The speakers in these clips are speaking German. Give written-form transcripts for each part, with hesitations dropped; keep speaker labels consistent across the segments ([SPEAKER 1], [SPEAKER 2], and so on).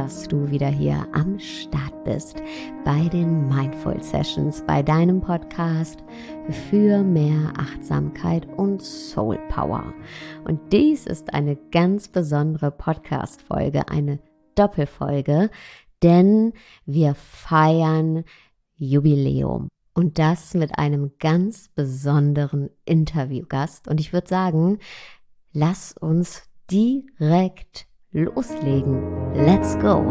[SPEAKER 1] dass du wieder hier am Start bist bei den Mindful Sessions, bei deinem Podcast für mehr Achtsamkeit und Soul Power. Und dies ist eine ganz besondere Podcast-Folge, eine Doppelfolge, denn wir feiern Jubiläum. Und das mit einem ganz besonderen Interviewgast. Und ich würde sagen, lass uns direkt loslegen. Let's go!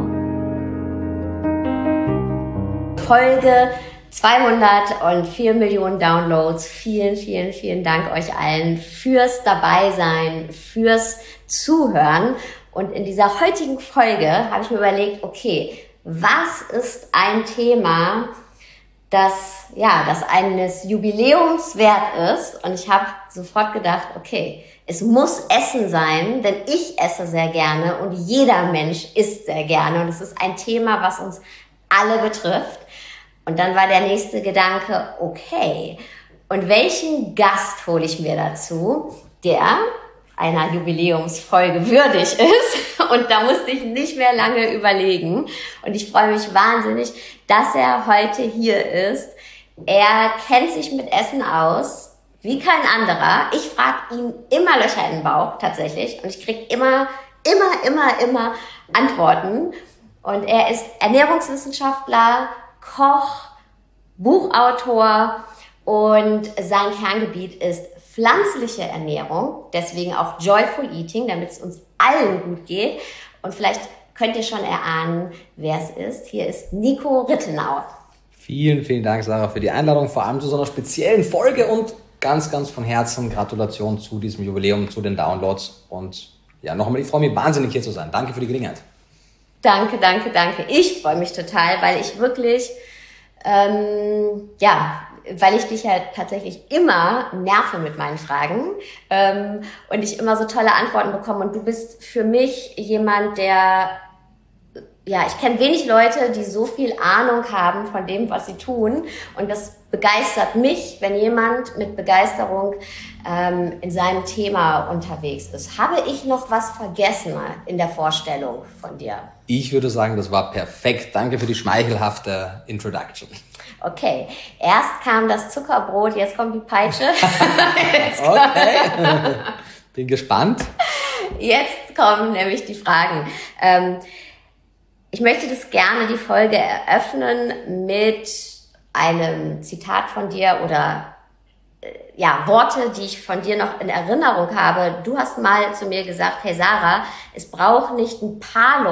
[SPEAKER 1] Folge 204 Millionen Downloads. Vielen, vielen, vielen Dank euch allen fürs Dabeisein, fürs Zuhören. Und in dieser heutigen Folge habe ich mir überlegt, okay, was ist ein Thema, das eines Jubiläums wert ist. Und ich habe sofort gedacht, okay, es muss Essen sein, denn ich esse sehr gerne und jeder Mensch isst sehr gerne. Und es ist ein Thema, was uns alle betrifft. Und dann war der nächste Gedanke, okay, und welchen Gast hole ich mir dazu, der einer Jubiläumsfolge würdig ist? Und da musste ich nicht mehr lange überlegen. Und ich freue mich wahnsinnig, dass er heute hier ist. Er kennt sich mit Essen aus, wie kein anderer. Ich frage ihn immer Löcher in den Bauch, tatsächlich. Und ich kriege immer Antworten. Und er ist Ernährungswissenschaftler, Koch, Buchautor und sein Kerngebiet ist pflanzliche Ernährung, deswegen auch Joyful Eating, damit es uns allen gut geht. Und vielleicht könnt ihr schon erahnen, wer es ist. Hier ist Nico Rittenau.
[SPEAKER 2] Vielen, vielen Dank, Sarah, für die Einladung, vor allem zu so einer speziellen Folge und ganz, ganz von Herzen Gratulation zu diesem Jubiläum, zu den Downloads. Und ja, nochmal, ich freue mich wahnsinnig, hier zu sein. Danke für die Gelegenheit.
[SPEAKER 1] Danke. Ich freue mich total, weil ich wirklich, weil ich dich ja tatsächlich immer nerve mit meinen Fragen und ich immer so tolle Antworten bekomme. Und du bist für mich jemand, ich kenne wenig Leute, die so viel Ahnung haben von dem, was sie tun. Und das begeistert mich, wenn jemand mit Begeisterung in seinem Thema unterwegs ist. Habe ich noch was vergessen in der Vorstellung von dir?
[SPEAKER 2] Ich würde sagen, das war perfekt. Danke für die schmeichelhafte Introduction.
[SPEAKER 1] Okay, erst kam das Zuckerbrot, jetzt kommt die Peitsche.
[SPEAKER 2] Okay, bin gespannt.
[SPEAKER 1] Jetzt kommen nämlich die Fragen. Ich möchte das gerne, die Folge eröffnen mit einem Zitat von dir oder Worte, die ich von dir noch in Erinnerung habe. Du hast mal zu mir gesagt, hey Sarah, es braucht nicht ein paar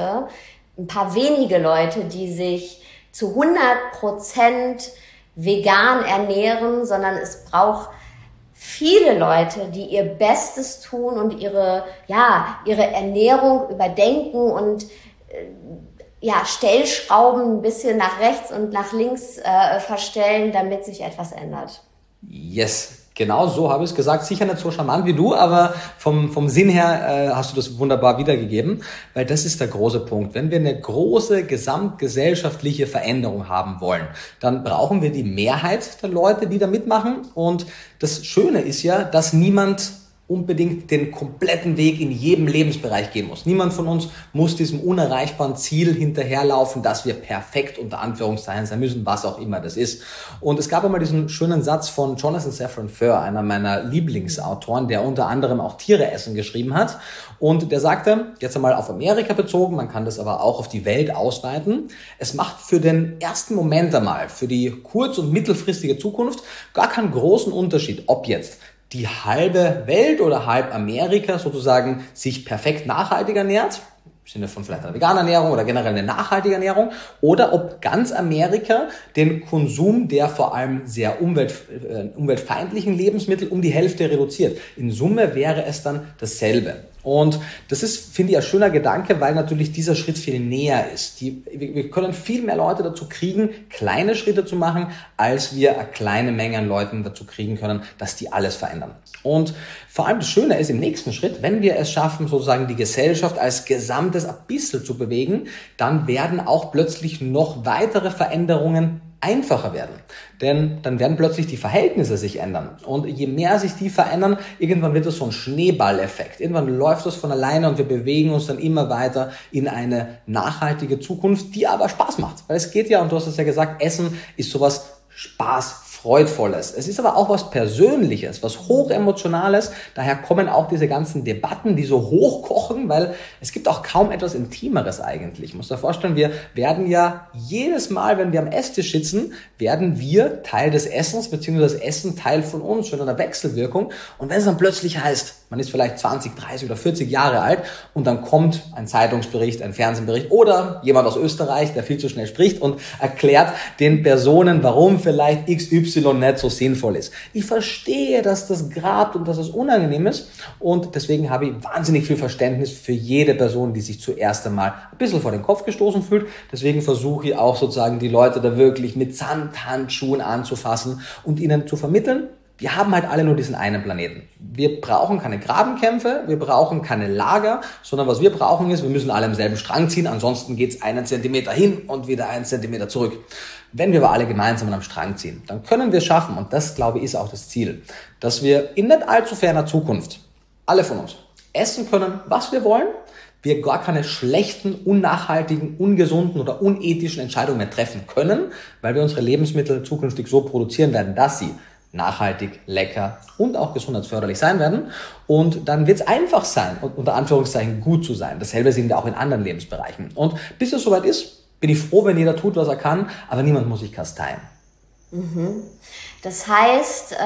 [SPEAKER 1] wenige Leute, die sich zu 100% vegan ernähren, sondern es braucht viele Leute, die ihr Bestes tun und ihre Ernährung überdenken und Stellschrauben ein bisschen nach rechts und nach links verstellen, damit sich etwas ändert.
[SPEAKER 2] Yes, genau so habe ich es gesagt. Sicher nicht so charmant wie du, aber vom Sinn her hast du das wunderbar wiedergegeben, weil das ist der große Punkt. Wenn wir eine große gesamtgesellschaftliche Veränderung haben wollen, dann brauchen wir die Mehrheit der Leute, die da mitmachen. Und das Schöne ist ja, dass niemand unbedingt den kompletten Weg in jedem Lebensbereich gehen muss. Niemand von uns muss diesem unerreichbaren Ziel hinterherlaufen, dass wir perfekt unter Anführungszeichen sein müssen, was auch immer das ist. Und es gab einmal diesen schönen Satz von Jonathan Safran Foer, einer meiner Lieblingsautoren, der unter anderem auch Tiere essen geschrieben hat. Und der sagte, jetzt einmal auf Amerika bezogen, man kann das aber auch auf die Welt ausweiten, es macht für den ersten Moment einmal, für die kurz- und mittelfristige Zukunft gar keinen großen Unterschied, ob jetzt die halbe Welt oder halb Amerika sozusagen sich perfekt nachhaltig ernährt, im Sinne von vielleicht einer veganen Ernährung oder generell eine nachhaltige Ernährung, oder ob ganz Amerika den Konsum der vor allem sehr umweltfeindlichen Lebensmittel um die Hälfte reduziert. In Summe wäre es dann dasselbe. Und das ist, finde ich, ein schöner Gedanke, weil natürlich dieser Schritt viel näher ist. Wir können viel mehr Leute dazu kriegen, kleine Schritte zu machen, als wir eine kleine Menge an Leuten dazu kriegen können, dass die alles verändern. Und vor allem das Schöne ist im nächsten Schritt, wenn wir es schaffen, sozusagen die Gesellschaft als Gesamtes ein bisschen zu bewegen, dann werden auch plötzlich noch weitere Veränderungen einfacher werden. Denn dann werden plötzlich die Verhältnisse sich ändern. Und je mehr sich die verändern, irgendwann wird das so ein Schneeballeffekt. Irgendwann läuft das von alleine und wir bewegen uns dann immer weiter in eine nachhaltige Zukunft, die aber Spaß macht. Weil es geht ja, und du hast es ja gesagt, Essen ist sowas Freudvolles. Es ist aber auch was Persönliches, was Hochemotionales. Daher kommen auch diese ganzen Debatten, die so hochkochen, weil es gibt auch kaum etwas Intimeres eigentlich. Ich muss dir vorstellen, wir werden ja jedes Mal, wenn wir am Esstisch sitzen, werden wir Teil des Essens, beziehungsweise das Essen Teil von uns, in einer Wechselwirkung. Und wenn es dann plötzlich heißt, man ist vielleicht 20, 30 oder 40 Jahre alt und dann kommt ein Zeitungsbericht, ein Fernsehbericht oder jemand aus Österreich, der viel zu schnell spricht und erklärt den Personen, warum vielleicht XY nicht so sinnvoll ist. Ich verstehe, dass das grabt und dass es unangenehm ist und deswegen habe ich wahnsinnig viel Verständnis für jede Person, die sich zuerst einmal ein bisschen vor den Kopf gestoßen fühlt. Deswegen versuche ich auch sozusagen die Leute da wirklich mit Samthandschuhen anzufassen und ihnen zu vermitteln, wir haben halt alle nur diesen einen Planeten. Wir brauchen keine Grabenkämpfe, wir brauchen keine Lager, sondern was wir brauchen ist, wir müssen alle im selben Strang ziehen, ansonsten geht's 1 Zentimeter hin und wieder 1 Zentimeter zurück. Wenn wir aber alle gemeinsam am Strang ziehen, dann können wir es schaffen, und das, glaube ich, ist auch das Ziel, dass wir in nicht allzu ferner Zukunft, alle von uns, essen können, was wir wollen, wir gar keine schlechten, unnachhaltigen, ungesunden oder unethischen Entscheidungen mehr treffen können, weil wir unsere Lebensmittel zukünftig so produzieren werden, dass sie nachhaltig, lecker und auch gesundheitsförderlich sein werden. Und dann wird es einfach sein, unter Anführungszeichen gut zu sein. Dasselbe sehen wir auch in anderen Lebensbereichen. Und bis es soweit ist, bin ich froh, wenn jeder tut, was er kann, aber niemand muss sich kasteien.
[SPEAKER 1] Das heißt,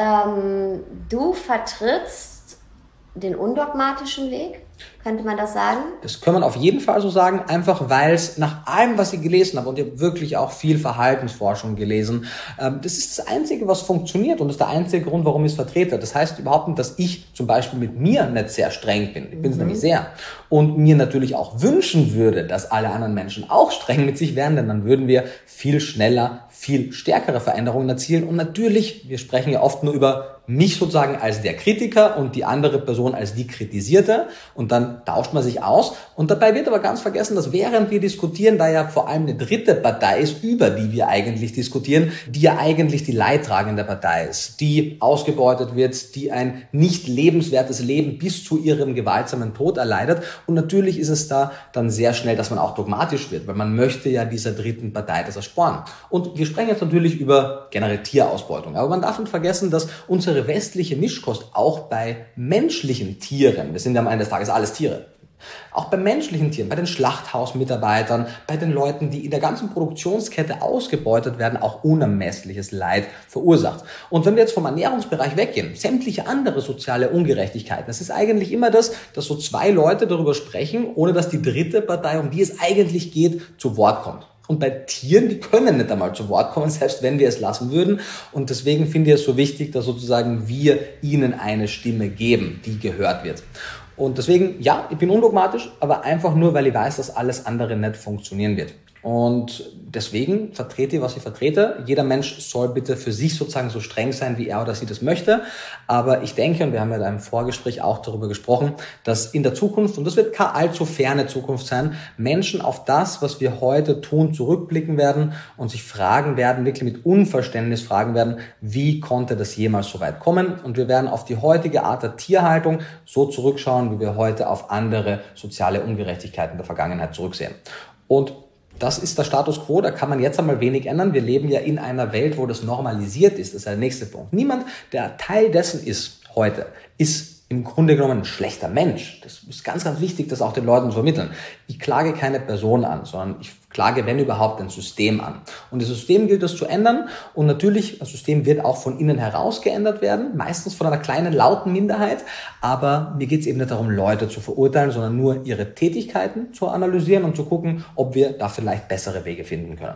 [SPEAKER 1] du vertrittst den undogmatischen Weg? Könnte man das sagen?
[SPEAKER 2] Das kann man auf jeden Fall so sagen, einfach weil es nach allem, was ich gelesen habe, und ich habe wirklich auch viel Verhaltensforschung gelesen, das ist das Einzige, was funktioniert und das ist der einzige Grund, warum ich es vertrete. Das heißt überhaupt nicht, dass ich zum Beispiel mit mir nicht sehr streng bin. Ich bin es nämlich sehr. Und mir natürlich auch wünschen würde, dass alle anderen Menschen auch streng mit sich wären, denn dann würden wir viel schneller, viel stärkere Veränderungen erzielen. Und natürlich, wir sprechen ja oft nur über mich sozusagen als der Kritiker und die andere Person als die Kritisierte und dann tauscht man sich aus und dabei wird aber ganz vergessen, dass während wir diskutieren, da ja vor allem eine dritte Partei ist, über die wir eigentlich diskutieren, die ja eigentlich die leidtragende Partei ist, die ausgebeutet wird, die ein nicht lebenswertes Leben bis zu ihrem gewaltsamen Tod erleidet und natürlich ist es da dann sehr schnell, dass man auch dogmatisch wird, weil man möchte ja dieser dritten Partei das ersporen. Und wir sprechen jetzt natürlich über generell Tierausbeutung, aber man darf nicht vergessen, dass unsere westliche Mischkost auch bei menschlichen Tieren, wir sind ja am Ende des Tages alles Tiere, auch bei menschlichen Tieren, bei den Schlachthausmitarbeitern, bei den Leuten, die in der ganzen Produktionskette ausgebeutet werden, auch unermessliches Leid verursacht. Und wenn wir jetzt vom Ernährungsbereich weggehen, sämtliche andere soziale Ungerechtigkeiten, das ist eigentlich immer das, dass so zwei Leute darüber sprechen, ohne dass die dritte Partei, um die es eigentlich geht, zu Wort kommt. Und bei Tieren, die können nicht einmal zu Wort kommen, selbst wenn wir es lassen würden. Und deswegen finde ich es so wichtig, dass sozusagen wir ihnen eine Stimme geben, die gehört wird. Und deswegen, ja, ich bin undogmatisch, aber einfach nur, weil ich weiß, dass alles andere nicht funktionieren wird. Und deswegen vertrete ich, was ich vertrete. Jeder Mensch soll bitte für sich sozusagen so streng sein, wie er oder sie das möchte. Aber ich denke, und wir haben ja da im Vorgespräch auch darüber gesprochen, dass in der Zukunft, und das wird keine allzu ferne Zukunft sein, Menschen auf das, was wir heute tun, zurückblicken werden und sich fragen werden, wirklich mit Unverständnis fragen werden, wie konnte das jemals so weit kommen? Und wir werden auf die heutige Art der Tierhaltung so zurückschauen, wie wir heute auf andere soziale Ungerechtigkeiten der Vergangenheit zurücksehen. Und das ist der Status quo, da kann man jetzt einmal wenig ändern. Wir leben ja in einer Welt, wo das normalisiert ist. Das ist der nächste Punkt. Niemand, der Teil dessen ist heute, ist im Grunde genommen ein schlechter Mensch. Das ist ganz, ganz wichtig, das auch den Leuten zu vermitteln. Ich klage keine Person an, sondern ich klage, wenn überhaupt, ein System an. Und das System gilt es zu ändern. Und natürlich, das System wird auch von innen heraus geändert werden, meistens von einer kleinen, lauten Minderheit. Aber mir geht es eben nicht darum, Leute zu verurteilen, sondern nur ihre Tätigkeiten zu analysieren und zu gucken, ob wir da vielleicht bessere Wege finden können.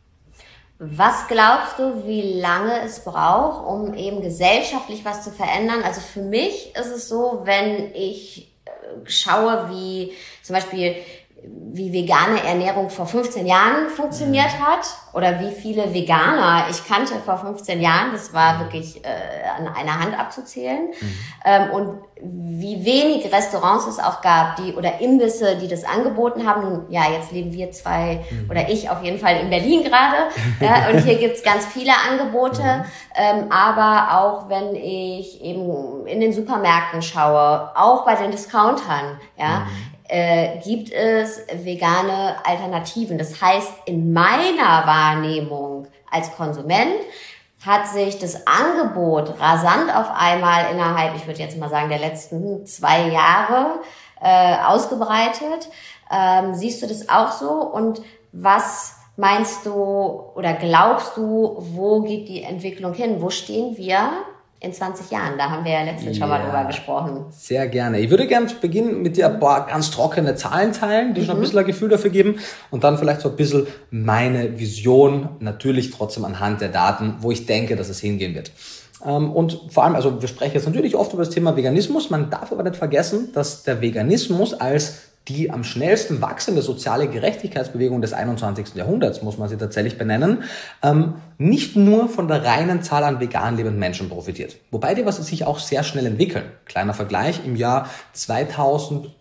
[SPEAKER 1] Was glaubst du, wie lange es braucht, um eben gesellschaftlich was zu verändern? Also für mich ist es so, wenn ich schaue, wie zum Beispiel wie vegane Ernährung vor 15 Jahren funktioniert hat oder wie viele Veganer ich kannte vor 15 Jahren. Das war wirklich an einer Hand abzuzählen. Und wie wenig Restaurants es auch gab, oder Imbisse, die das angeboten haben. Nun, ja, jetzt leben wir zwei oder ich auf jeden Fall in Berlin gerade. Ja, und hier gibt's ganz viele Angebote. Aber auch wenn ich eben in den Supermärkten schaue, auch bei den Discountern, ja, gibt es vegane Alternativen. Das heißt, in meiner Wahrnehmung als Konsument hat sich das Angebot rasant auf einmal innerhalb, ich würde jetzt mal sagen, der letzten 2 Jahre ausgebreitet. Siehst du das auch so? Und was meinst du oder glaubst du, wo geht die Entwicklung hin? Wo stehen wir in 20 Jahren? Da haben wir ja letztens schon mal drüber gesprochen.
[SPEAKER 2] Sehr gerne. Ich würde gerne zu Beginn mit dir ein paar ganz trockene Zahlen teilen, die schon ein bisschen ein Gefühl dafür geben und dann vielleicht so ein bisschen meine Vision, natürlich trotzdem anhand der Daten, wo ich denke, dass es hingehen wird. Und vor allem, also wir sprechen jetzt natürlich oft über das Thema Veganismus, man darf aber nicht vergessen, dass der Veganismus als die am schnellsten wachsende soziale Gerechtigkeitsbewegung des 21. Jahrhunderts, muss man sie tatsächlich benennen, nicht nur von der reinen Zahl an vegan lebenden Menschen profitiert. Wobei die was sich auch sehr schnell entwickeln. Kleiner Vergleich, im Jahr 2008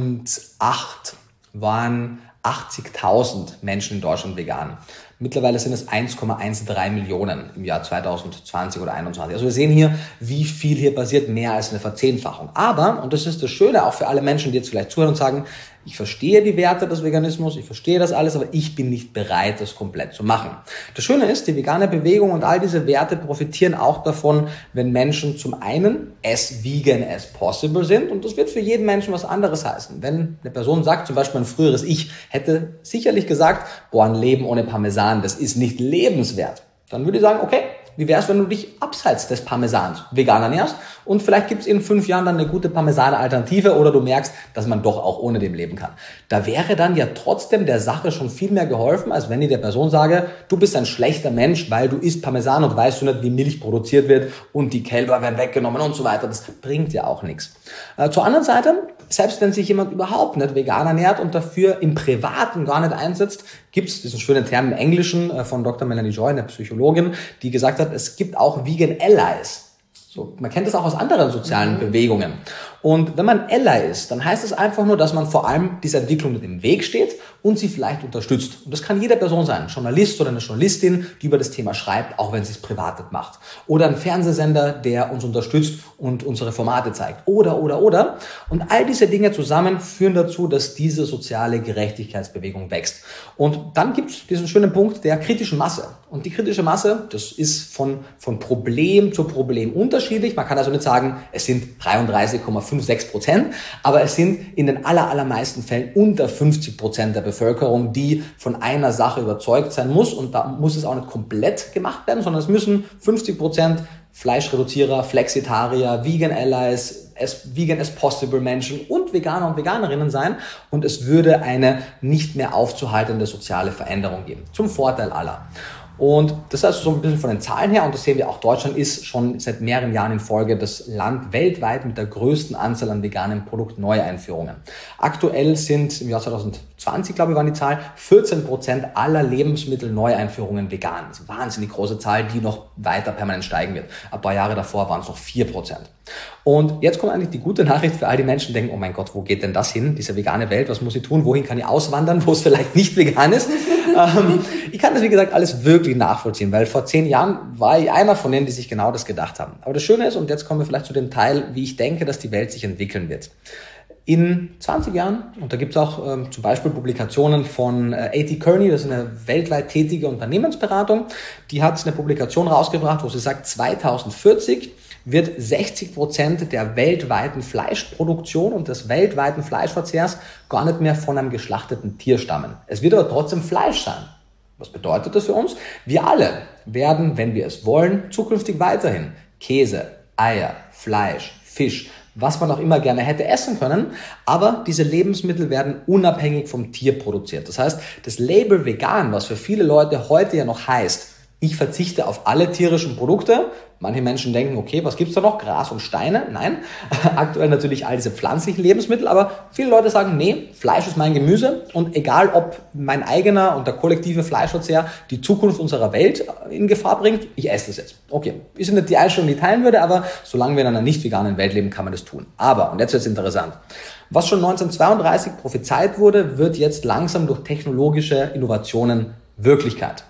[SPEAKER 2] waren 80.000 Menschen in Deutschland vegan. Mittlerweile sind es 1,13 Millionen im Jahr 2020 oder 2021. Also wir sehen hier, wie viel hier passiert, mehr als eine Verzehnfachung. Aber, und das ist das Schöne auch für alle Menschen, die jetzt vielleicht zuhören und sagen, ich verstehe die Werte des Veganismus, ich verstehe das alles, aber ich bin nicht bereit, das komplett zu machen. Das Schöne ist, die vegane Bewegung und all diese Werte profitieren auch davon, wenn Menschen zum einen as vegan as possible sind, und das wird für jeden Menschen was anderes heißen. Wenn eine Person sagt, zum Beispiel ein früheres Ich hätte sicherlich gesagt, boah, ein Leben ohne Parmesan, das ist nicht lebenswert, dann würde ich sagen, okay, wie wär's, wenn du dich abseits des Parmesans vegan ernährst und vielleicht gibt's in 5 Jahren dann eine gute Parmesan-Alternative oder du merkst, dass man doch auch ohne dem leben kann. Da wäre dann ja trotzdem der Sache schon viel mehr geholfen, als wenn ich der Person sage, du bist ein schlechter Mensch, weil du isst Parmesan und weißt du nicht, wie Milch produziert wird und die Kälber werden weggenommen und so weiter. Das bringt ja auch nichts. Zur anderen Seite, selbst wenn sich jemand überhaupt nicht vegan ernährt und dafür im Privaten gar nicht einsetzt, gibt es diesen schönen Term im Englischen von Dr. Melanie Joy, eine Psychologin, die gesagt hat, es gibt auch Vegan Allies. So, man kennt das auch aus anderen sozialen Bewegungen. Und wenn man Ally ist, dann heißt es einfach nur, dass man vor allem dieser Entwicklung mit im Weg steht und sie vielleicht unterstützt. Und das kann jede Person sein, ein Journalist oder eine Journalistin, die über das Thema schreibt, auch wenn sie es privat nicht macht. Oder ein Fernsehsender, der uns unterstützt und unsere Formate zeigt. Oder. Und all diese Dinge zusammen führen dazu, dass diese soziale Gerechtigkeitsbewegung wächst. Und dann gibt es diesen schönen Punkt der kritischen Masse. Und die kritische Masse, das ist von Problem zu Problem unterschiedlich. Man kann also nicht sagen, es sind 33,56%, aber es sind in den allermeisten Fällen unter 50% der Bevölkerung, die von einer Sache überzeugt sein muss. Und da muss es auch nicht komplett gemacht werden, sondern es müssen 50% Fleischreduzierer, Flexitarier, Vegan Allies, Vegan as Possible Menschen und Veganer und Veganerinnen sein. Und es würde eine nicht mehr aufzuhaltende soziale Veränderung geben. Zum Vorteil aller. Und das heißt so ein bisschen von den Zahlen her, und das sehen wir auch, Deutschland ist schon seit mehreren Jahren in Folge das Land weltweit mit der größten Anzahl an veganen Produktneueinführungen. Aktuell sind im Jahr 2020, glaube ich, waren die Zahlen, 14% aller Lebensmittelneueinführungen vegan. Das ist eine wahnsinnig große Zahl, die noch weiter permanent steigen wird. Ein paar Jahre davor waren es noch 4%. Und jetzt kommt eigentlich die gute Nachricht für all die Menschen, die denken, oh mein Gott, wo geht denn das hin, diese vegane Welt, was muss ich tun, wohin kann ich auswandern, wo es vielleicht nicht vegan ist. Ich kann das, wie gesagt, alles wirklich nachvollziehen, weil vor 10 Jahren war ich einer von denen, die sich genau das gedacht haben. Aber das Schöne ist, und jetzt kommen wir vielleicht zu dem Teil, wie ich denke, dass die Welt sich entwickeln wird. In 20 Jahren, und da gibt es auch zum Beispiel Publikationen von A.T. Kearney, das ist eine weltweit tätige Unternehmensberatung, die hat eine Publikation rausgebracht, wo sie sagt, 2040 wird 60% der weltweiten Fleischproduktion und des weltweiten Fleischverzehrs gar nicht mehr von einem geschlachteten Tier stammen. Es wird aber trotzdem Fleisch sein. Was bedeutet das für uns? Wir alle werden, wenn wir es wollen, zukünftig weiterhin Käse, Eier, Fleisch, Fisch, was man auch immer gerne hätte essen können, aber diese Lebensmittel werden unabhängig vom Tier produziert. Das heißt, das Label vegan, was für viele Leute heute ja noch heißt, Ich verzichte auf alle tierischen Produkte. Manche Menschen denken, okay, was gibt's da noch? Gras und Steine? Nein, aktuell natürlich all diese pflanzlichen Lebensmittel, aber viele Leute sagen, nee, Fleisch ist mein Gemüse und egal, ob mein eigener und der kollektive Fleischverzehr die Zukunft unserer Welt in Gefahr bringt, ich esse das jetzt. Okay, ist nicht die Einstellung, die ich teilen würde, aber solange wir in einer nicht veganen Welt leben, kann man das tun. Aber, und jetzt wird's interessant, was schon 1932 prophezeit wurde, wird jetzt langsam durch technologische Innovationen Wirklichkeit.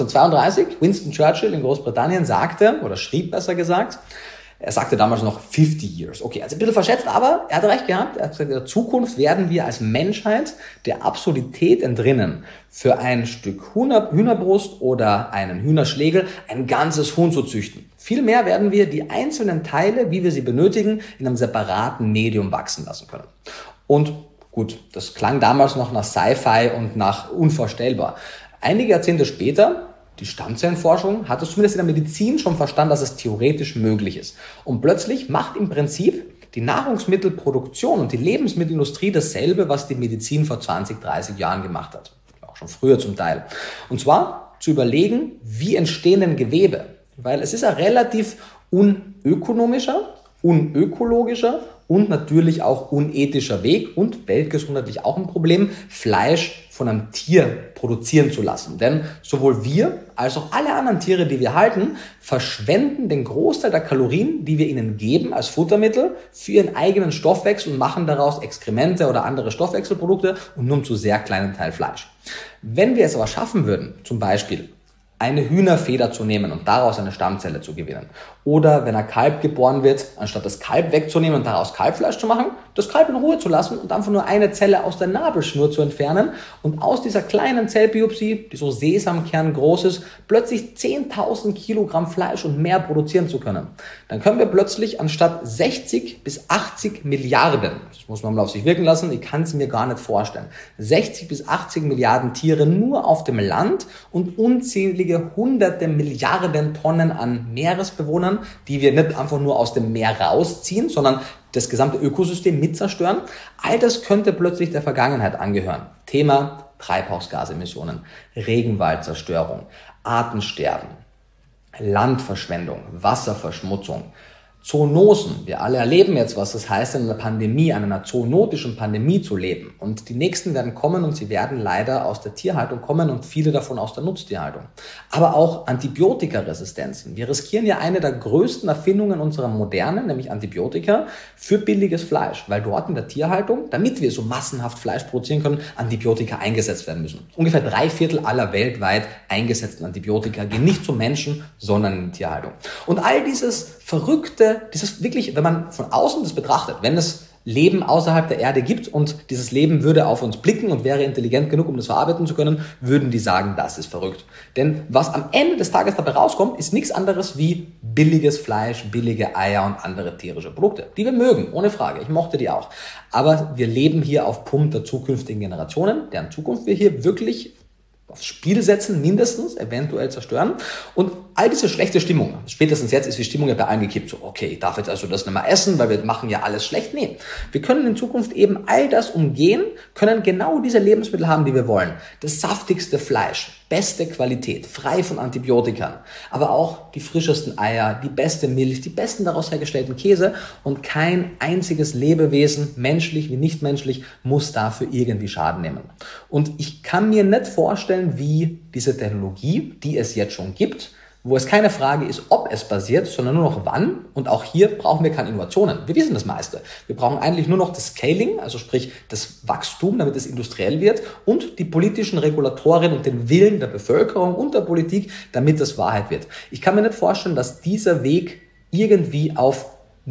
[SPEAKER 2] 1932, Winston Churchill in Großbritannien sagte, oder schrieb besser gesagt, er sagte damals noch 50 years. Okay, also ein bisschen verschätzt, aber er hat recht gehabt. Er hat gesagt, in der Zukunft werden wir als Menschheit der Absurdität entrinnen, für ein Stück Hühnerbrust oder einen Hühnerschlegel ein ganzes Huhn zu züchten. Vielmehr werden wir die einzelnen Teile, wie wir sie benötigen, in einem separaten Medium wachsen lassen können. Und gut, das klang damals noch nach Sci-Fi und nach unvorstellbar. Einige Jahrzehnte später, die Stammzellenforschung hat es zumindest in der Medizin schon verstanden, dass es theoretisch möglich ist. Und plötzlich macht im Prinzip die Nahrungsmittelproduktion und die Lebensmittelindustrie dasselbe, was die Medizin vor 20, 30 Jahren gemacht hat. Auch schon früher zum Teil. Und zwar zu überlegen, wie entstehen denn Gewebe? Weil es ist ein relativ unökonomischer, unökologischer und natürlich auch unethischer Weg und weltgesundheitlich auch ein Problem, Fleisch von einem Tier produzieren zu lassen. Denn sowohl wir als auch alle anderen Tiere, die wir halten, verschwenden den Großteil der Kalorien, die wir ihnen geben als Futtermittel, für ihren eigenen Stoffwechsel und machen daraus Exkremente oder andere Stoffwechselprodukte und nur einen zu sehr kleinen Teil Fleisch. Wenn wir es aber schaffen würden, zum Beispiel eine Hühnerfeder zu nehmen und daraus eine Stammzelle zu gewinnen. Oder wenn ein Kalb geboren wird, anstatt das Kalb wegzunehmen und daraus Kalbfleisch zu machen, das Kalb in Ruhe zu lassen und einfach nur eine Zelle aus der Nabelschnur zu entfernen und aus dieser kleinen Zellbiopsie, die so Sesamkern groß ist, plötzlich 10.000 Kilogramm Fleisch und mehr produzieren zu können. Dann können wir plötzlich anstatt 60 bis 80 Milliarden, das muss man mal auf sich wirken lassen, ich kann es mir gar nicht vorstellen, 60 bis 80 Milliarden Tiere nur auf dem Land und unzählige hunderte Milliarden Tonnen an Meeresbewohnern, die wir nicht einfach nur aus dem Meer rausziehen, sondern das gesamte Ökosystem mit zerstören. All das könnte plötzlich der Vergangenheit angehören. Thema Treibhausgasemissionen, Regenwaldzerstörung, Artensterben, Landverschwendung, Wasserverschmutzung, Zoonosen. Wir alle erleben jetzt, was das heißt, in einer Pandemie, an einer zoonotischen Pandemie zu leben. Und die nächsten werden kommen und sie werden leider aus der Tierhaltung kommen und viele davon aus der Nutztierhaltung. Aber auch Antibiotikaresistenzen. Wir riskieren ja eine der größten Erfindungen unserer Moderne, nämlich Antibiotika, für billiges Fleisch, weil dort in der Tierhaltung, damit wir so massenhaft Fleisch produzieren können, Antibiotika eingesetzt werden müssen. Ungefähr 3/4 aller weltweit eingesetzten Antibiotika gehen nicht zum Menschen, sondern in die Tierhaltung. Und all dieses Verrückte, dieses wirklich, wenn man von außen das betrachtet, wenn es Leben außerhalb der Erde gibt und dieses Leben würde auf uns blicken und wäre intelligent genug, um das verarbeiten zu können, würden die sagen, das ist verrückt. Denn was am Ende des Tages dabei rauskommt, ist nichts anderes wie billiges Fleisch, billige Eier und andere tierische Produkte, die wir mögen, ohne Frage. Ich mochte die auch. Aber wir leben hier auf Pump der zukünftigen Generationen, deren Zukunft wir hier wirklich aufs Spiel setzen, mindestens, eventuell zerstören. Und all diese schlechte Stimmung, spätestens jetzt ist die Stimmung ja bei allen gekippt, so, okay, ich darf jetzt also das nicht mehr essen, weil wir machen ja alles schlecht. Nee, wir können in Zukunft eben all das umgehen, können genau diese Lebensmittel haben, die wir wollen. Das saftigste Fleisch, beste Qualität, frei von Antibiotika, aber auch die frischesten Eier, die beste Milch, die besten daraus hergestellten Käse und kein einziges Lebewesen, menschlich wie nicht menschlich, muss dafür irgendwie Schaden nehmen. Und ich kann mir nicht vorstellen, wie diese Technologie, die es jetzt schon gibt, wo es keine Frage ist, ob es passiert, sondern nur noch wann. Und auch hier brauchen wir keine Innovationen. Wir wissen das meiste. Wir brauchen eigentlich nur noch das Scaling, also sprich das Wachstum, damit es industriell wird und die politischen Regulatorien und den Willen der Bevölkerung und der Politik, damit es Wahrheit wird. Ich kann mir nicht vorstellen, dass dieser Weg irgendwie auf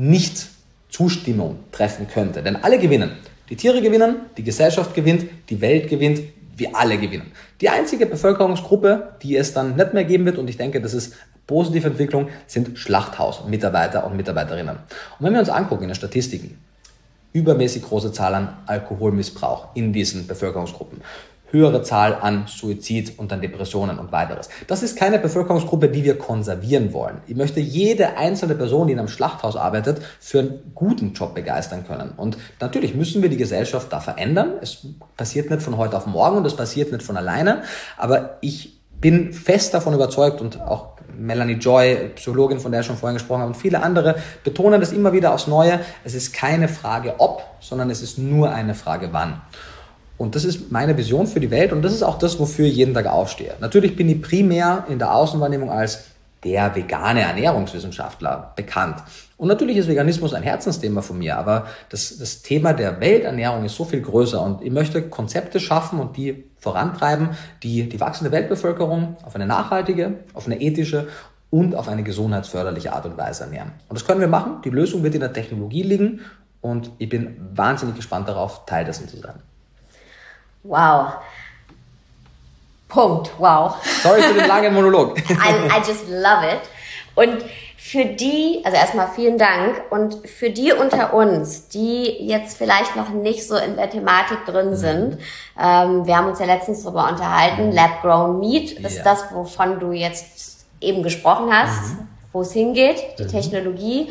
[SPEAKER 2] Nicht-Zustimmung treffen könnte. Denn alle gewinnen. Die Tiere gewinnen, die Gesellschaft gewinnt, die Welt gewinnt, wir alle gewinnen. Die einzige Bevölkerungsgruppe, die es dann nicht mehr geben wird, und ich denke, das ist positive Entwicklung, sind Schlachthausmitarbeiter und Mitarbeiterinnen. Und wenn wir uns angucken in den Statistiken, übermäßig große Zahl an Alkoholmissbrauch in diesen Bevölkerungsgruppen, höhere Zahl an Suizid und an Depressionen und weiteres. Das ist keine Bevölkerungsgruppe, die wir konservieren wollen. Ich möchte jede einzelne Person, die in einem Schlachthaus arbeitet, für einen guten Job begeistern können. Und natürlich müssen wir die Gesellschaft da verändern. Es passiert nicht von heute auf morgen und es passiert nicht von alleine. Aber ich bin fest davon überzeugt und auch Melanie Joy, Psychologin, von der ich schon vorhin gesprochen habe, und viele andere betonen das immer wieder aufs Neue. Es ist keine Frage ob, sondern es ist nur eine Frage wann. Und das ist meine Vision für die Welt und das ist auch das, wofür ich jeden Tag aufstehe. Natürlich bin ich primär in der Außenwahrnehmung als der vegane Ernährungswissenschaftler bekannt. Und natürlich ist Veganismus ein Herzensthema von mir, aber das Thema der Welternährung ist so viel größer und ich möchte Konzepte schaffen und die vorantreiben, die wachsende Weltbevölkerung auf eine nachhaltige, auf eine ethische und auf eine gesundheitsförderliche Art und Weise ernähren. Und das können wir machen. Die Lösung wird in der Technologie liegen und ich bin wahnsinnig gespannt darauf, Teil dessen zu sein.
[SPEAKER 1] Wow. Punkt. Wow.
[SPEAKER 2] Sorry für den langen Monolog.
[SPEAKER 1] I just love it. Und für die, also erstmal vielen Dank. Und für die unter uns, die jetzt vielleicht noch nicht so in der Thematik drin sind, wir haben uns ja letztens darüber unterhalten, Lab-Grown Meat ist das, wovon du jetzt eben gesprochen hast, wo es hingeht, die Technologie.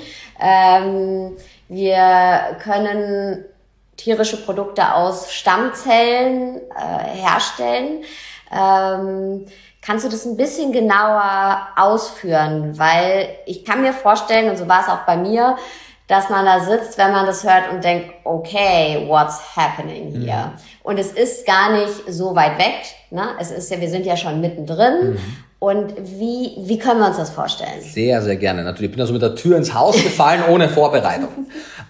[SPEAKER 1] Wir können tierische Produkte aus Stammzellen herstellen. Kannst du das ein bisschen genauer ausführen? Weil ich kann mir vorstellen, und so war es auch bei mir, dass man da sitzt, wenn man das hört und denkt, okay, what's happening here? Und es ist gar nicht so weit weg, ne? Es ist ja, wir sind ja schon mittendrin. Und wie können wir uns das vorstellen?
[SPEAKER 2] Sehr, sehr gerne. Natürlich, ich bin also mit der Tür ins Haus gefallen, ohne Vorbereitung.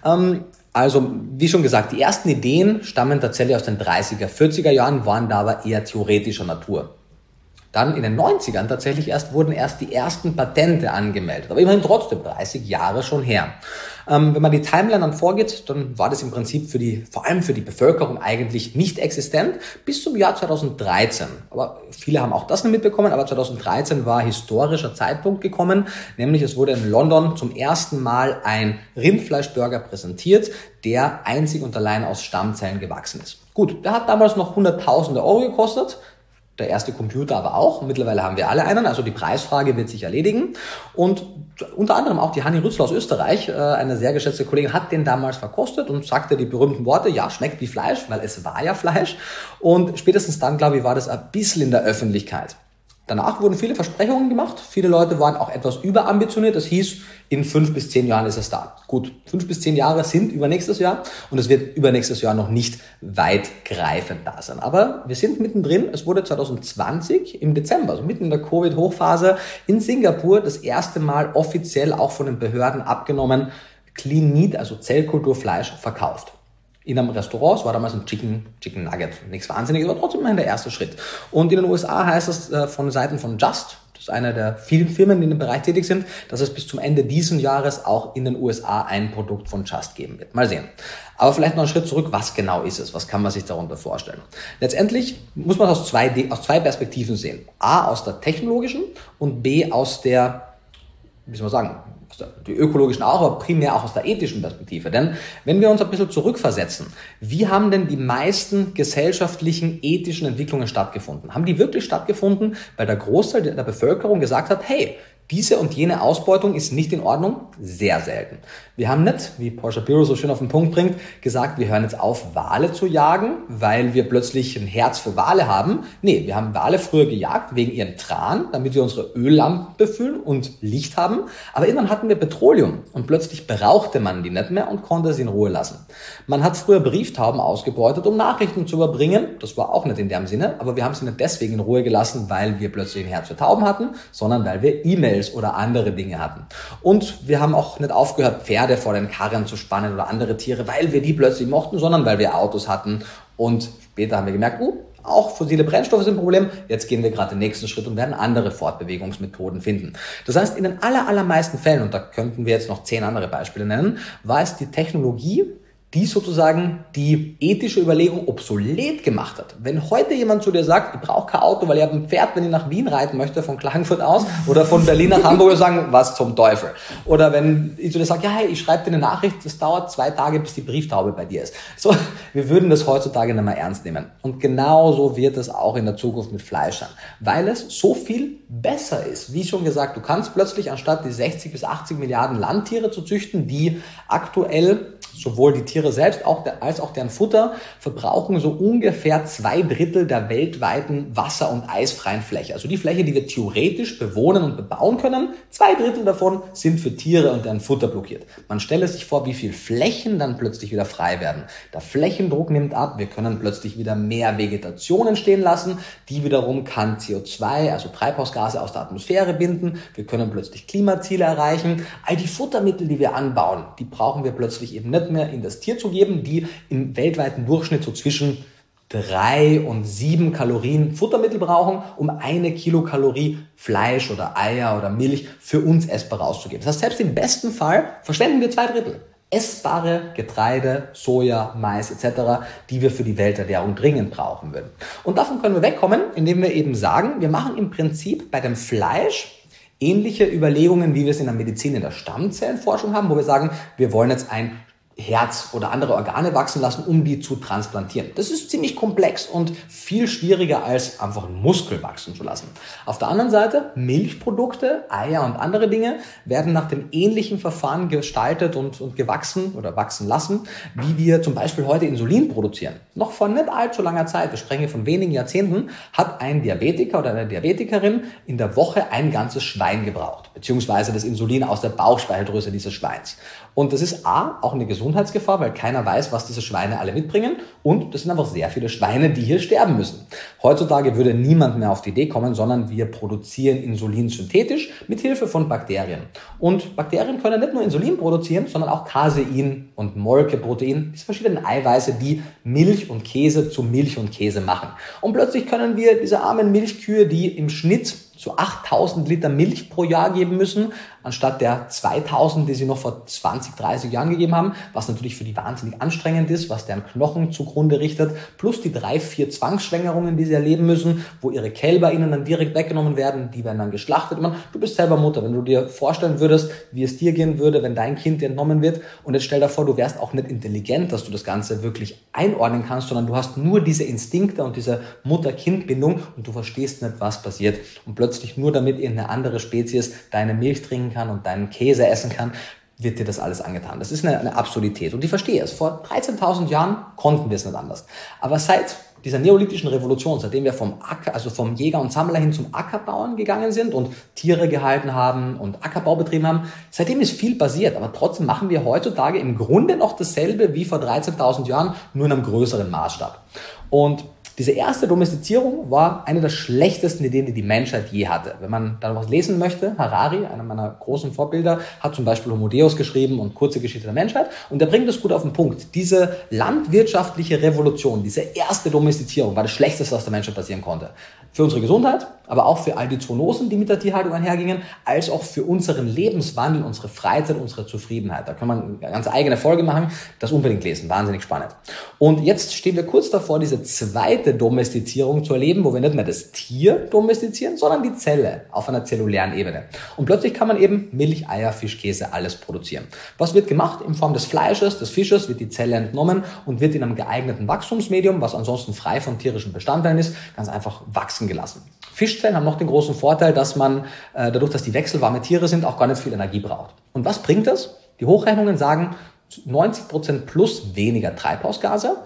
[SPEAKER 2] Also, wie schon gesagt, die ersten Ideen stammen tatsächlich aus den 30er, 40er Jahren, waren da aber eher theoretischer Natur. Dann in den 90ern tatsächlich wurden erst die ersten Patente angemeldet. Aber immerhin trotzdem 30 Jahre schon her. Wenn man die Timeline dann vorgeht, dann war das im Prinzip vor allem für die Bevölkerung eigentlich nicht existent bis zum Jahr 2013. Aber viele haben auch das nicht mitbekommen, aber 2013 war historischer Zeitpunkt gekommen, nämlich es wurde in London zum ersten Mal ein Rindfleischburger präsentiert, der einzig und allein aus Stammzellen gewachsen ist. Gut, der hat damals noch Hunderttausende Euro gekostet. Der erste Computer aber auch. Mittlerweile haben wir alle einen, also die Preisfrage wird sich erledigen. Und unter anderem auch die Hanni Rützler aus Österreich, eine sehr geschätzte Kollegin, hat den damals verkostet und sagte die berühmten Worte, ja, schmeckt wie Fleisch, weil es war ja Fleisch. Und spätestens dann, glaube ich, war das ein bisschen in der Öffentlichkeit. Danach wurden viele Versprechungen gemacht. Viele Leute waren auch etwas überambitioniert. Das hieß, in 5 bis 10 Jahren ist es da. Gut, 5 bis 10 Jahre sind übernächstes Jahr und es wird übernächstes Jahr noch nicht weitgreifend da sein. Aber wir sind mittendrin. Es wurde 2020 im Dezember, also mitten in der Covid-Hochphase, in Singapur das erste Mal offiziell auch von den Behörden abgenommen, Clean Meat, also Zellkulturfleisch, verkauft. In einem Restaurant, es war damals ein Chicken Nugget, nichts Wahnsinniges, aber trotzdem immerhin der erste Schritt. Und in den USA heißt es von Seiten von Just, das ist einer der vielen Firmen, die in dem Bereich tätig sind, dass es bis zum Ende diesen Jahres auch in den USA ein Produkt von Just geben wird. Mal sehen. Aber vielleicht noch einen Schritt zurück, was genau ist es? Was kann man sich darunter vorstellen? Letztendlich muss man aus zwei Perspektiven sehen. A, aus der technologischen und B, aus der, wie soll man sagen, die ökologischen auch, aber primär auch aus der ethischen Perspektive. Denn wenn wir uns ein bisschen zurückversetzen, wie haben denn die meisten gesellschaftlichen, ethischen Entwicklungen stattgefunden? Haben die wirklich stattgefunden, weil der Großteil der Bevölkerung gesagt hat, hey, diese und jene Ausbeutung ist nicht in Ordnung? Sehr selten. Wir haben nicht, wie Paul Shapiro so schön auf den Punkt bringt, gesagt, wir hören jetzt auf, Wale zu jagen, weil wir plötzlich ein Herz für Wale haben. Nee, wir haben Wale früher gejagt wegen ihren Tran, damit wir unsere Öllampen befüllen und Licht haben. Aber irgendwann hatten wir Petroleum und plötzlich brauchte man die nicht mehr und konnte sie in Ruhe lassen. Man hat früher Brieftauben ausgebeutet, um Nachrichten zu überbringen. Das war auch nicht in dem Sinne, aber wir haben sie nicht deswegen in Ruhe gelassen, weil wir plötzlich ein Herz für Tauben hatten, sondern weil wir E-Mails oder andere Dinge hatten. Und wir haben auch nicht aufgehört, Pferde vor den Karren zu spannen oder andere Tiere, weil wir die plötzlich mochten, sondern weil wir Autos hatten. Und später haben wir gemerkt, auch fossile Brennstoffe sind ein Problem. Jetzt gehen wir gerade den nächsten Schritt und werden andere Fortbewegungsmethoden finden. Das heißt, in den allermeisten Fällen, und da könnten wir jetzt noch 10 andere Beispiele nennen, war es die Technologie, die sozusagen die ethische Überlegung obsolet gemacht hat. Wenn heute jemand zu dir sagt, ich brauche kein Auto, weil ich habe ein Pferd, wenn ich nach Wien reiten möchte, von Klagenfurt aus, oder von Berlin nach Hamburg, sagen, was zum Teufel. Oder wenn ich zu dir sage, ja, hey, ich schreibe dir eine Nachricht, das dauert 2 Tage, bis die Brieftaube bei dir ist. So, wir würden das heutzutage nicht mehr ernst nehmen. Und genauso wird es auch in der Zukunft mit Fleisch sein, weil es so viel besser ist. Wie schon gesagt, du kannst plötzlich, anstatt die 60 bis 80 Milliarden Landtiere zu züchten, die aktuell sowohl die Tiere Tiere selbst als auch deren Futter verbrauchen so ungefähr 2/3 der weltweiten wasser- und eisfreien Fläche. Also die Fläche, die wir theoretisch bewohnen und bebauen können, 2/3 davon sind für Tiere und deren Futter blockiert. Man stelle sich vor, wie viel Flächen dann plötzlich wieder frei werden. Der Flächendruck nimmt ab, wir können plötzlich wieder mehr Vegetation entstehen lassen, die wiederum kann CO2, also Treibhausgase aus der Atmosphäre binden, wir können plötzlich Klimaziele erreichen. All die Futtermittel, die wir anbauen, die brauchen wir plötzlich eben nicht mehr in das Tier zu geben, die im weltweiten Durchschnitt so zwischen 3 und 7 Kalorien Futtermittel brauchen, um 1 Kilokalorie Fleisch oder Eier oder Milch für uns essbar auszugeben. Das heißt, selbst im besten Fall verschwenden wir 2/3 essbare Getreide, Soja, Mais etc., die wir für die Welternährung dringend brauchen würden. Und davon können wir wegkommen, indem wir eben sagen, wir machen im Prinzip bei dem Fleisch ähnliche Überlegungen, wie wir es in der Medizin in der Stammzellenforschung haben, wo wir sagen, wir wollen jetzt ein Herz oder andere Organe wachsen lassen, um die zu transplantieren. Das ist ziemlich komplex und viel schwieriger als einfach einen Muskel wachsen zu lassen. Auf der anderen Seite, Milchprodukte, Eier und andere Dinge werden nach dem ähnlichen Verfahren gestaltet und gewachsen oder wachsen lassen, wie wir zum Beispiel heute Insulin produzieren. Noch vor nicht allzu langer Zeit, wir sprechen von wenigen Jahrzehnten, hat ein Diabetiker oder eine Diabetikerin in der Woche ein ganzes Schwein gebraucht, beziehungsweise das Insulin aus der Bauchspeicheldrüse dieses Schweins. Und das ist auch eine Gesundheitsgefahr, weil keiner weiß, was diese Schweine alle mitbringen. Und das sind einfach sehr viele Schweine, die hier sterben müssen. Heutzutage würde niemand mehr auf die Idee kommen, sondern wir produzieren Insulin synthetisch mit Hilfe von Bakterien. Und Bakterien können nicht nur Insulin produzieren, sondern auch Casein und Molkeprotein, diese verschiedenen Eiweiße, die Milch und Käse zu Milch und Käse machen. Und plötzlich können wir diese armen Milchkühe, die im Schnitt so 8000 Liter Milch pro Jahr geben müssen, anstatt der 2000, die sie noch vor 20, 30 Jahren gegeben haben, was natürlich für die wahnsinnig anstrengend ist, was deren Knochen zugrunde richtet, plus die 3, 4 Zwangsschwängerungen, die sie erleben müssen, wo ihre Kälber ihnen dann direkt weggenommen werden, die werden dann geschlachtet. Du bist selber Mutter, wenn du dir vorstellen würdest, wie es dir gehen würde, wenn dein Kind dir entnommen wird, und jetzt stell dir vor, du wärst auch nicht intelligent, dass du das Ganze wirklich einordnen kannst, sondern du hast nur diese Instinkte und diese Mutter-Kind-Bindung und du verstehst nicht, was passiert. Und plötzlich nur damit irgendeine andere Spezies deine Milch trinken kann und deinen Käse essen kann, wird dir das alles angetan. Das ist eine Absurdität. Und ich verstehe es. Vor 13.000 Jahren konnten wir es nicht anders. Aber seit dieser neolithischen Revolution, seitdem wir vom Jäger und Sammler hin zum Ackerbauern gegangen sind und Tiere gehalten haben und Ackerbau betrieben haben, seitdem ist viel passiert. Aber trotzdem machen wir heutzutage im Grunde noch dasselbe wie vor 13.000 Jahren, nur in einem größeren Maßstab. Und diese erste Domestizierung war eine der schlechtesten Ideen, die die Menschheit je hatte. Wenn man da was lesen möchte, Harari, einer meiner großen Vorbilder, hat zum Beispiel Homo Deus geschrieben und Kurze Geschichte der Menschheit. Und der bringt das gut auf den Punkt. Diese landwirtschaftliche Revolution, diese erste Domestizierung war das Schlechteste, was der Menschheit passieren konnte. Für unsere Gesundheit, aber auch für all die Zoonosen, die mit der Tierhaltung einhergingen, als auch für unseren Lebenswandel, unsere Freizeit, unsere Zufriedenheit. Da kann man eine ganz eigene Folge machen, das unbedingt lesen, wahnsinnig spannend. Und jetzt stehen wir kurz davor, diese zweite Domestizierung zu erleben, wo wir nicht mehr das Tier domestizieren, sondern die Zelle auf einer zellulären Ebene. Und plötzlich kann man eben Milch, Eier, Fisch, Käse, alles produzieren. Was wird gemacht? In Form des Fleisches, des Fisches wird die Zelle entnommen und wird in einem geeigneten Wachstumsmedium, was ansonsten frei von tierischen Bestandteilen ist, ganz einfach wachsen gelassen. Fischzellen haben noch den großen Vorteil, dass man dadurch, dass die wechselwarme Tiere sind, auch gar nicht viel Energie braucht. Und was bringt das? Die Hochrechnungen sagen 90% plus weniger Treibhausgase,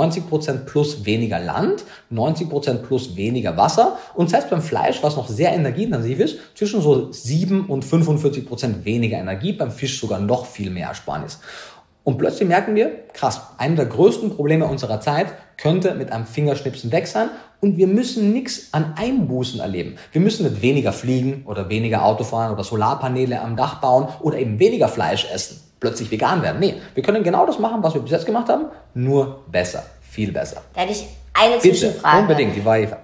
[SPEAKER 2] 90% plus weniger Land, 90% plus weniger Wasser und selbst beim Fleisch, was noch sehr energieintensiv ist, zwischen so 7 und 45% weniger Energie, beim Fisch sogar noch viel mehr Ersparnis. Und plötzlich merken wir, krass, einer der größten Probleme unserer Zeit könnte mit einem Fingerschnipsen weg sein und wir müssen nichts an Einbußen erleben. Wir müssen nicht weniger fliegen oder weniger Auto fahren oder Solarpaneele am Dach bauen oder eben weniger Fleisch essen, plötzlich vegan werden. Nee, wir können genau das machen, was wir bis jetzt gemacht haben, nur besser, viel besser.
[SPEAKER 1] Da hätte ich eine Zwischenfrage.
[SPEAKER 2] Unbedingt, die war Eva.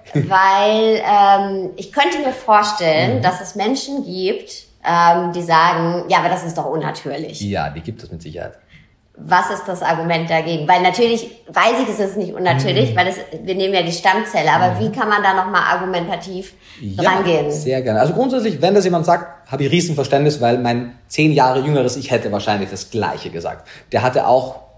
[SPEAKER 1] Weil ich könnte mir vorstellen, dass es Menschen gibt, die sagen, ja, aber das ist doch unnatürlich.
[SPEAKER 2] Ja, die gibt es mit Sicherheit.
[SPEAKER 1] Was ist das Argument dagegen? Weil natürlich weiß ich, es ist nicht unnatürlich, weil wir nehmen ja die Stammzelle. Aber wie kann man da nochmal argumentativ rangehen?
[SPEAKER 2] Ja, sehr gerne. Also grundsätzlich, wenn das jemand sagt, habe ich Riesenverständnis, weil mein 10 Jahre jüngeres Ich hätte wahrscheinlich das Gleiche gesagt. Der hatte auch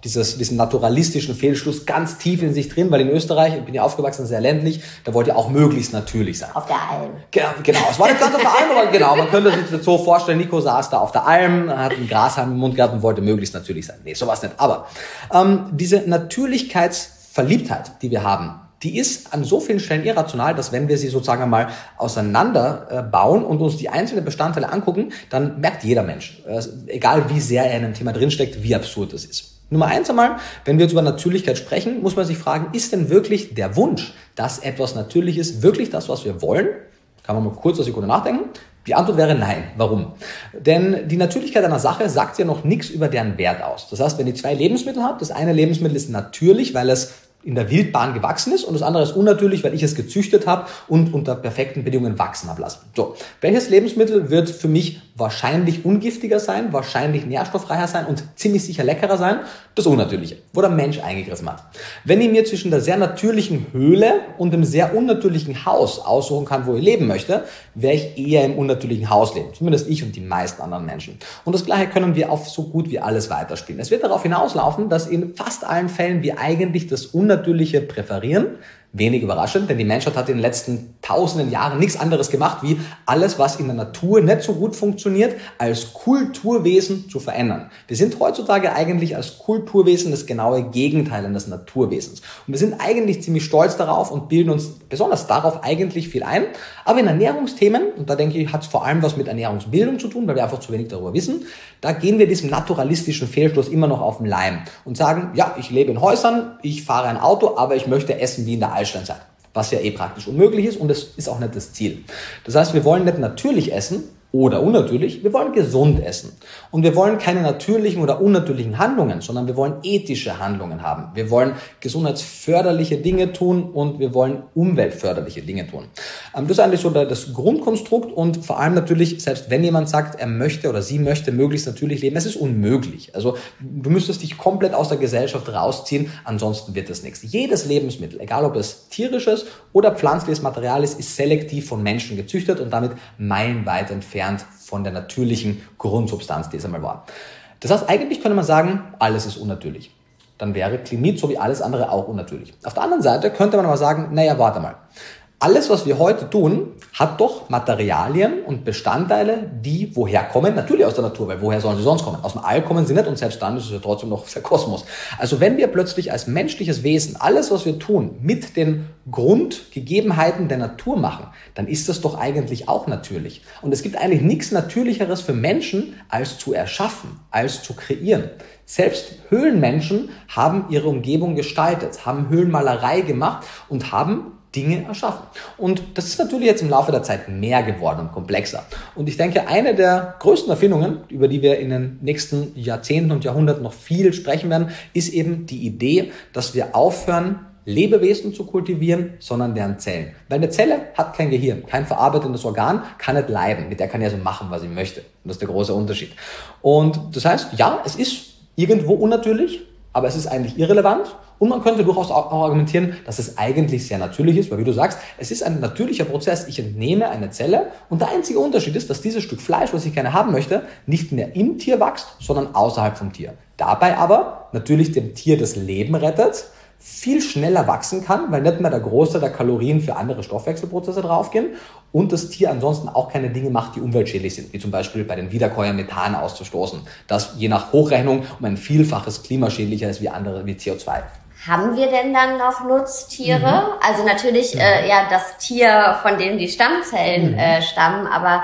[SPEAKER 2] diesen naturalistischen Fehlschluss ganz tief in sich drin, weil in Österreich, ich bin ja aufgewachsen, sehr ländlich, da wollte ja auch möglichst natürlich sein.
[SPEAKER 1] Auf der Alm.
[SPEAKER 2] Genau, es war nicht ganz auf der Alm, aber genau, man könnte sich das so vorstellen, Nico saß da auf der Alm, hat einen Grashalm im Mund gehabt und wollte möglichst natürlich sein. Nee, sowas nicht. Aber diese Natürlichkeitsverliebtheit, die wir haben, die ist an so vielen Stellen irrational, dass wenn wir sie sozusagen mal auseinander bauen und uns die einzelnen Bestandteile angucken, dann merkt jeder Mensch, egal wie sehr er in einem Thema drinsteckt, wie absurd das ist. Nummer eins einmal, wenn wir jetzt über Natürlichkeit sprechen, muss man sich fragen, ist denn wirklich der Wunsch, dass etwas natürlich ist, wirklich das, was wir wollen? Kann man mal kurz eine Sekunde nachdenken. Die Antwort wäre nein. Warum? Denn die Natürlichkeit einer Sache sagt ja noch nichts über deren Wert aus. Das heißt, wenn ihr zwei Lebensmittel habt, das eine Lebensmittel ist natürlich, weil es in der Wildbahn gewachsen ist und das andere ist unnatürlich, weil ich es gezüchtet habe und unter perfekten Bedingungen wachsen habe lassen. So, welches Lebensmittel wird für mich wahrscheinlich ungiftiger sein, wahrscheinlich nährstofffreier sein und ziemlich sicher leckerer sein? Das Unnatürliche, wo der Mensch eingegriffen hat. Wenn ich mir zwischen der sehr natürlichen Höhle und dem sehr unnatürlichen Haus aussuchen kann, wo ich leben möchte, wäre ich eher im unnatürlichen Haus leben. Zumindest ich und die meisten anderen Menschen. Und das Gleiche können wir auf so gut wie alles weiterspielen. Es wird darauf hinauslaufen, dass in fast allen Fällen wir eigentlich das Unnatürliche präferieren. Wenig überraschend, denn die Menschheit hat in den letzten tausenden Jahren nichts anderes gemacht, wie alles, was in der Natur nicht so gut funktioniert, als Kulturwesen zu verändern. Wir sind heutzutage eigentlich als Kulturwesen das genaue Gegenteil eines Naturwesens. Und wir sind eigentlich ziemlich stolz darauf und bilden uns besonders darauf eigentlich viel ein. Aber in Ernährungsthemen, und da denke ich, hat es vor allem was mit Ernährungsbildung zu tun, weil wir einfach zu wenig darüber wissen, da gehen wir diesem naturalistischen Fehlschluss immer noch auf den Leim und sagen, ja, ich lebe in Häusern, ich fahre ein Auto, aber ich möchte essen wie in der Altsteinzeit, was ja praktisch unmöglich ist und das ist auch nicht das Ziel. Das heißt, wir wollen nicht natürlich essen oder unnatürlich, wir wollen gesund essen. Und wir wollen keine natürlichen oder unnatürlichen Handlungen, sondern wir wollen ethische Handlungen haben. Wir wollen gesundheitsförderliche Dinge tun und wir wollen umweltförderliche Dinge tun. Das ist eigentlich so das Grundkonstrukt und vor allem natürlich, selbst wenn jemand sagt, er möchte oder sie möchte möglichst natürlich leben, es ist unmöglich. Also du müsstest dich komplett aus der Gesellschaft rausziehen, ansonsten wird das nichts. Jedes Lebensmittel, egal ob es tierisches oder pflanzliches Material ist selektiv von Menschen gezüchtet und damit meilenweit entfernt von der natürlichen Grundsubstanz, die es einmal war. Das heißt, eigentlich könnte man sagen, alles ist unnatürlich. Dann wäre Klimit so wie alles andere auch unnatürlich. Auf der anderen Seite könnte man aber sagen, naja, warte mal. Alles, was wir heute tun, hat doch Materialien und Bestandteile, die woher kommen? Natürlich aus der Natur, weil woher sollen sie sonst kommen? Aus dem All kommen sie nicht und selbst dann ist es ja trotzdem noch der Kosmos. Also wenn wir plötzlich als menschliches Wesen alles, was wir tun, mit den Grundgegebenheiten der Natur machen, dann ist das doch eigentlich auch natürlich. Und es gibt eigentlich nichts Natürlicheres für Menschen, als zu erschaffen, als zu kreieren. Selbst Höhlenmenschen haben ihre Umgebung gestaltet, haben Höhlenmalerei gemacht und haben Dinge erschaffen. Und das ist natürlich jetzt im Laufe der Zeit mehr geworden und komplexer. Und ich denke, eine der größten Erfindungen, über die wir in den nächsten Jahrzehnten und Jahrhunderten noch viel sprechen werden, ist eben die Idee, dass wir aufhören, Lebewesen zu kultivieren, sondern deren Zellen. Weil eine Zelle hat kein Gehirn, kein verarbeitendes Organ, kann nicht leiden. Mit der kann ja so machen, was sie möchte. Und das ist der große Unterschied. Und das heißt, ja, es ist irgendwo unnatürlich, aber es ist eigentlich irrelevant. Und man könnte durchaus auch argumentieren, dass es eigentlich sehr natürlich ist, weil wie du sagst, es ist ein natürlicher Prozess. Ich entnehme eine Zelle und der einzige Unterschied ist, dass dieses Stück Fleisch, was ich gerne haben möchte, nicht mehr im Tier wächst, sondern außerhalb vom Tier. Dabei aber natürlich dem Tier das Leben rettet, viel schneller wachsen kann, weil nicht mehr der Großteil der Kalorien für andere Stoffwechselprozesse draufgehen und das Tier ansonsten auch keine Dinge macht, die umweltschädlich sind, wie zum Beispiel bei den Wiederkäuern Methan auszustoßen, das je nach Hochrechnung um ein Vielfaches klimaschädlicher ist wie andere, wie CO2.
[SPEAKER 1] Haben wir denn dann noch Nutztiere? Also natürlich ja das Tier, von dem die Stammzellen stammen, aber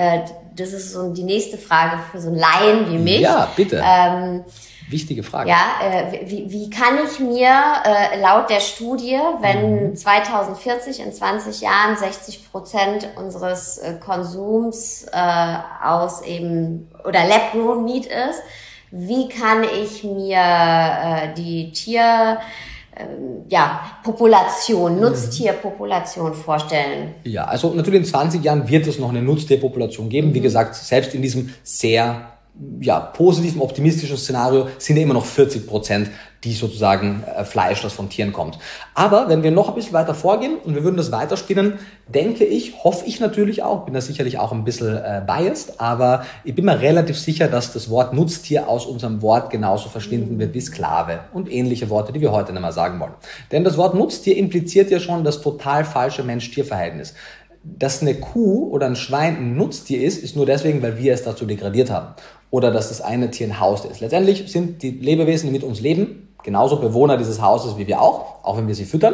[SPEAKER 1] das ist so die nächste Frage für so einen Laien wie mich.
[SPEAKER 2] Ja, bitte. Wichtige Frage.
[SPEAKER 1] Ja, wie kann ich mir laut der Studie, wenn 2040 in 20 Jahren 60% unseres Konsums aus eben oder Lab-Grown Meat ist, wie kann ich mir die Population, Nutztierpopulation vorstellen?
[SPEAKER 2] Ja, also natürlich in 20 Jahren wird es noch eine Nutztierpopulation geben. Wie gesagt, selbst in diesem sehr positiven, optimistischen Szenario sind ja immer noch 40%, die sozusagen Fleisch, das von Tieren kommt. Aber wenn wir noch ein bisschen weiter vorgehen und wir würden das weiterspinnen, hoffe ich natürlich auch, bin da sicherlich auch ein bisschen biased, aber ich bin mir relativ sicher, dass das Wort Nutztier aus unserem Wort genauso verschwinden wird wie Sklave und ähnliche Worte, die wir heute nicht mehr sagen wollen. Denn das Wort Nutztier impliziert ja schon das total falsche Mensch-Tier-Verhältnis. Dass eine Kuh oder ein Schwein ein Nutztier ist nur deswegen, weil wir es dazu degradiert haben. Oder dass das eine Tier ein Haustier ist. Letztendlich sind die Lebewesen, die mit uns leben, genauso Bewohner dieses Hauses wie wir auch wenn wir sie füttern.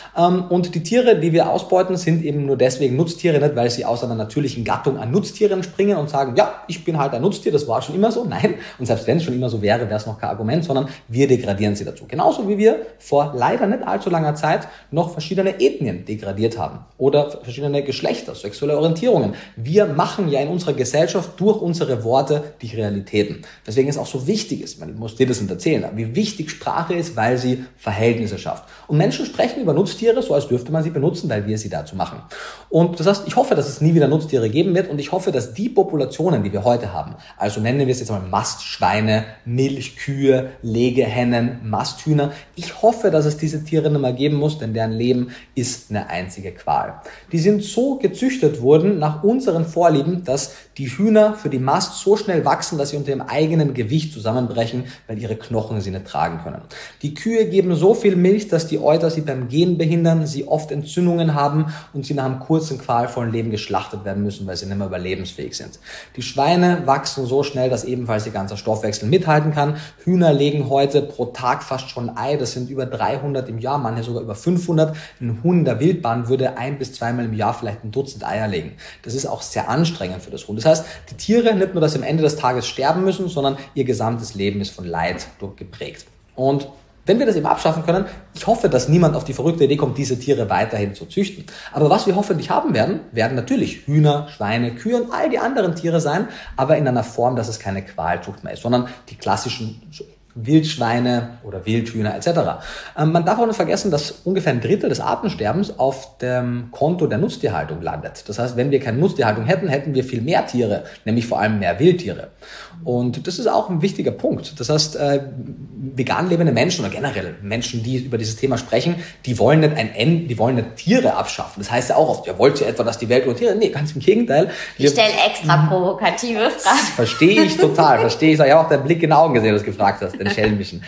[SPEAKER 2] Und die Tiere, die wir ausbeuten, sind eben nur deswegen Nutztiere, nicht weil sie aus einer natürlichen Gattung an Nutztieren springen und sagen, ja, ich bin halt ein Nutztier, das war schon immer so. Nein, und selbst wenn es schon immer so wäre, wäre es noch kein Argument, sondern wir degradieren sie dazu. Genauso wie wir vor leider nicht allzu langer Zeit noch verschiedene Ethnien degradiert haben oder verschiedene Geschlechter, sexuelle Orientierungen. Wir machen ja in unserer Gesellschaft durch unsere Worte die Realitäten. Deswegen ist es auch so wichtig, ich muss dir das nicht erzählen, wie wichtig Sprache ist, weil sie Verhältnisse schafft. Und Menschen sprechen über Nutztiere, so als dürfte man sie benutzen, weil wir sie dazu machen. Und das heißt, ich hoffe, dass es nie wieder Nutztiere geben wird und ich hoffe, dass die Populationen, die wir heute haben, also nennen wir es jetzt mal Mastschweine, Milchkühe, Legehennen, Masthühner, ich hoffe, dass es diese Tiere nicht mehr geben muss, denn deren Leben ist eine einzige Qual. Die sind so gezüchtet worden nach unseren Vorlieben, dass die Hühner für die Mast so schnell wachsen, dass sie unter ihrem eigenen Gewicht zusammenbrechen, weil ihre Knochen sie nicht tragen können. Die Kühe geben so viel Milch, dass die Euter sie beim Gehen behindern, sie oft Entzündungen haben und sie nach einem kurzen, qualvollen Leben geschlachtet werden müssen, weil sie nicht mehr überlebensfähig sind. Die Schweine wachsen so schnell, dass ebenfalls ihr ganzer Stoffwechsel mithalten kann. Hühner legen heute pro Tag fast schon ein Ei, das sind über 300 im Jahr, manche sogar über 500. Ein Huhn in der Wildbahn würde 1 bis 2 Mal im Jahr vielleicht ein Dutzend Eier legen. Das ist auch sehr anstrengend für das Huhn. Das heißt, die Tiere nicht nur, dass sie am Ende des Tages sterben müssen, sondern ihr gesamtes Leben ist von Leid geprägt. Und wenn wir das eben abschaffen können, ich hoffe, dass niemand auf die verrückte Idee kommt, diese Tiere weiterhin zu züchten. Aber was wir hoffentlich haben werden natürlich Hühner, Schweine, Kühe und all die anderen Tiere sein, aber in einer Form, dass es keine Qualzucht mehr ist, sondern die klassischen Wildschweine oder Wildhühner etc. Man darf auch nicht vergessen, dass ungefähr 1/3 des Artensterbens auf dem Konto der Nutztierhaltung landet. Das heißt, wenn wir keine Nutztierhaltung hätten, hätten wir viel mehr Tiere, nämlich vor allem mehr Wildtiere. Und das ist auch ein wichtiger Punkt. Das heißt, vegan lebende Menschen oder generell Menschen, die über dieses Thema sprechen, die wollen nicht Tiere abschaffen. Das heißt ja auch oft, ja, wollt ihr etwa, dass die Welt nur Tiere? Nee, ganz im Gegenteil.
[SPEAKER 1] Ich stelle extra provokative Fragen.
[SPEAKER 2] Verstehe ich total, Ich habe auch deinen Blick in den Augen gesehen, als du gefragt hast, den Schelmischen.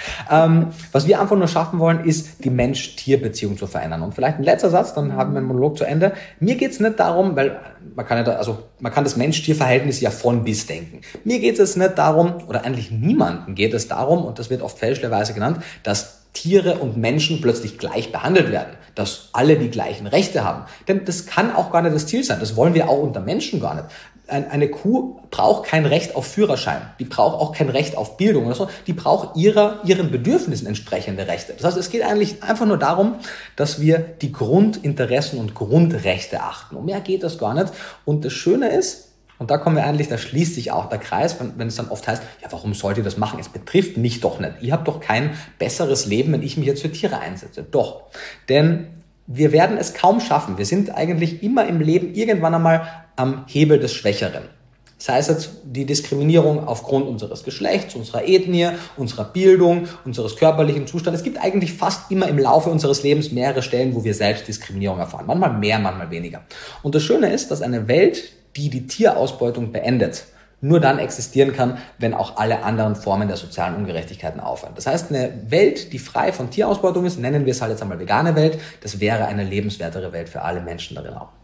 [SPEAKER 2] Was wir einfach nur schaffen wollen, ist, die Mensch-Tier-Beziehung zu verändern. Und vielleicht ein letzter Satz, dann haben wir einen Monolog zu Ende. Mir geht's nicht darum, weil man kann das Mensch-Tier-Verhältnis ja von bis denken. Mir geht es nicht darum, oder eigentlich niemandem geht es darum, und das wird oft fälschlicherweise genannt, dass Tiere und Menschen plötzlich gleich behandelt werden, dass alle die gleichen Rechte haben. Denn das kann auch gar nicht das Ziel sein. Das wollen wir auch unter Menschen gar nicht. Eine Kuh braucht kein Recht auf Führerschein. Die braucht auch kein Recht auf Bildung oder so. Die braucht ihren Bedürfnissen entsprechende Rechte. Das heißt, es geht eigentlich einfach nur darum, dass wir die Grundinteressen und Grundrechte achten. Um mehr geht das gar nicht. Und das Schöne ist, und da da schließt sich auch der Kreis, wenn es dann oft heißt, ja, warum sollt ihr das machen? Es betrifft mich doch nicht. Ihr habt doch kein besseres Leben, wenn ich mich jetzt für Tiere einsetze. Doch. Denn wir werden es kaum schaffen. Wir sind eigentlich immer im Leben irgendwann einmal am Hebel des Schwächeren. Sei es jetzt die Diskriminierung aufgrund unseres Geschlechts, unserer Ethnie, unserer Bildung, unseres körperlichen Zustands. Es gibt eigentlich fast immer im Laufe unseres Lebens mehrere Stellen, wo wir selbst Diskriminierung erfahren. Manchmal mehr, manchmal weniger. Und das Schöne ist, dass eine Welt, die die Tierausbeutung beendet, nur dann existieren kann, wenn auch alle anderen Formen der sozialen Ungerechtigkeiten aufhören. Das heißt, eine Welt, die frei von Tierausbeutung ist, nennen wir es halt jetzt einmal vegane Welt, das wäre eine lebenswertere Welt für alle Menschen darin auch.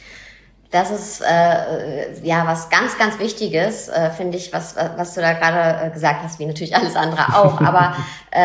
[SPEAKER 1] Das ist was ganz, ganz Wichtiges, finde ich, was du da gerade gesagt hast, wie natürlich alles andere auch, aber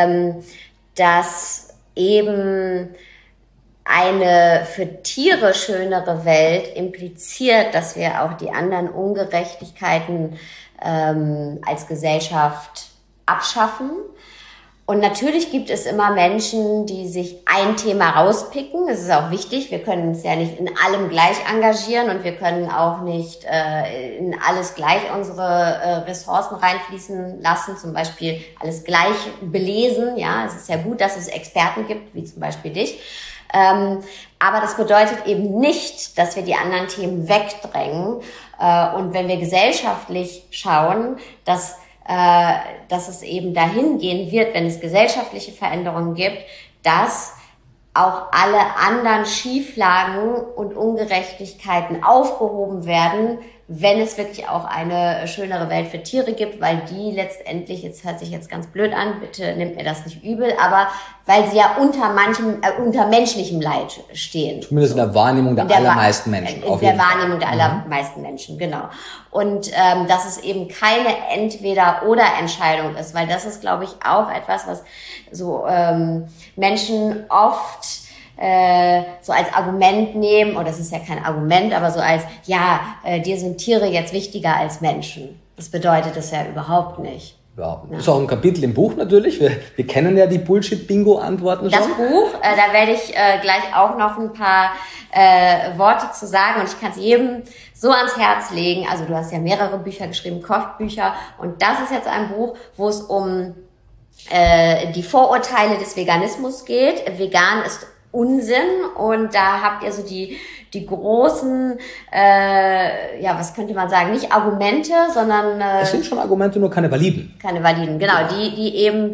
[SPEAKER 1] dass eben eine für Tiere schönere Welt impliziert, dass wir auch die anderen Ungerechtigkeiten als Gesellschaft abschaffen. Und natürlich gibt es immer Menschen, die sich ein Thema rauspicken. Das ist auch wichtig. Wir können uns ja nicht in allem gleich engagieren und wir können auch nicht in alles gleich unsere Ressourcen reinfließen lassen, zum Beispiel alles gleich belesen. Ja, es ist ja gut, dass es Experten gibt, wie zum Beispiel dich. Aber das bedeutet eben nicht, dass wir die anderen Themen wegdrängen. Und wenn wir gesellschaftlich schauen, dass es eben dahin gehen wird, wenn es gesellschaftliche Veränderungen gibt, dass auch alle anderen Schieflagen und Ungerechtigkeiten aufgehoben werden, wenn es wirklich auch eine schönere Welt für Tiere gibt, weil die letztendlich, jetzt hört sich jetzt ganz blöd an, bitte nehmt mir das nicht übel, aber weil sie ja unter menschlichem Leid stehen.
[SPEAKER 2] Zumindest in der Wahrnehmung der allermeisten Menschen.
[SPEAKER 1] In der Wahrnehmung der allermeisten Menschen, genau. Und dass es eben keine Entweder-oder-Entscheidung ist, weil das ist, glaube ich, auch etwas, was so Menschen oft so als Argument nehmen, oder das ist ja kein Argument, aber so als, dir sind Tiere jetzt wichtiger als Menschen. Das bedeutet es ja überhaupt nicht.
[SPEAKER 2] Ja. Das ist auch ein Kapitel im Buch natürlich. Wir kennen ja die Bullshit-Bingo-Antworten schon.
[SPEAKER 1] Das Buch, da werde ich gleich auch noch ein paar Worte zu sagen, und ich kann es jedem so ans Herz legen. Also du hast ja mehrere Bücher geschrieben, Kochbücher, und das ist jetzt ein Buch, wo es um die Vorurteile des Veganismus geht. Vegan ist Unsinn, und da habt ihr so die großen, was könnte man sagen, nicht Argumente, sondern
[SPEAKER 2] es sind schon Argumente, nur keine validen.
[SPEAKER 1] Keine validen, genau, ja. Die eben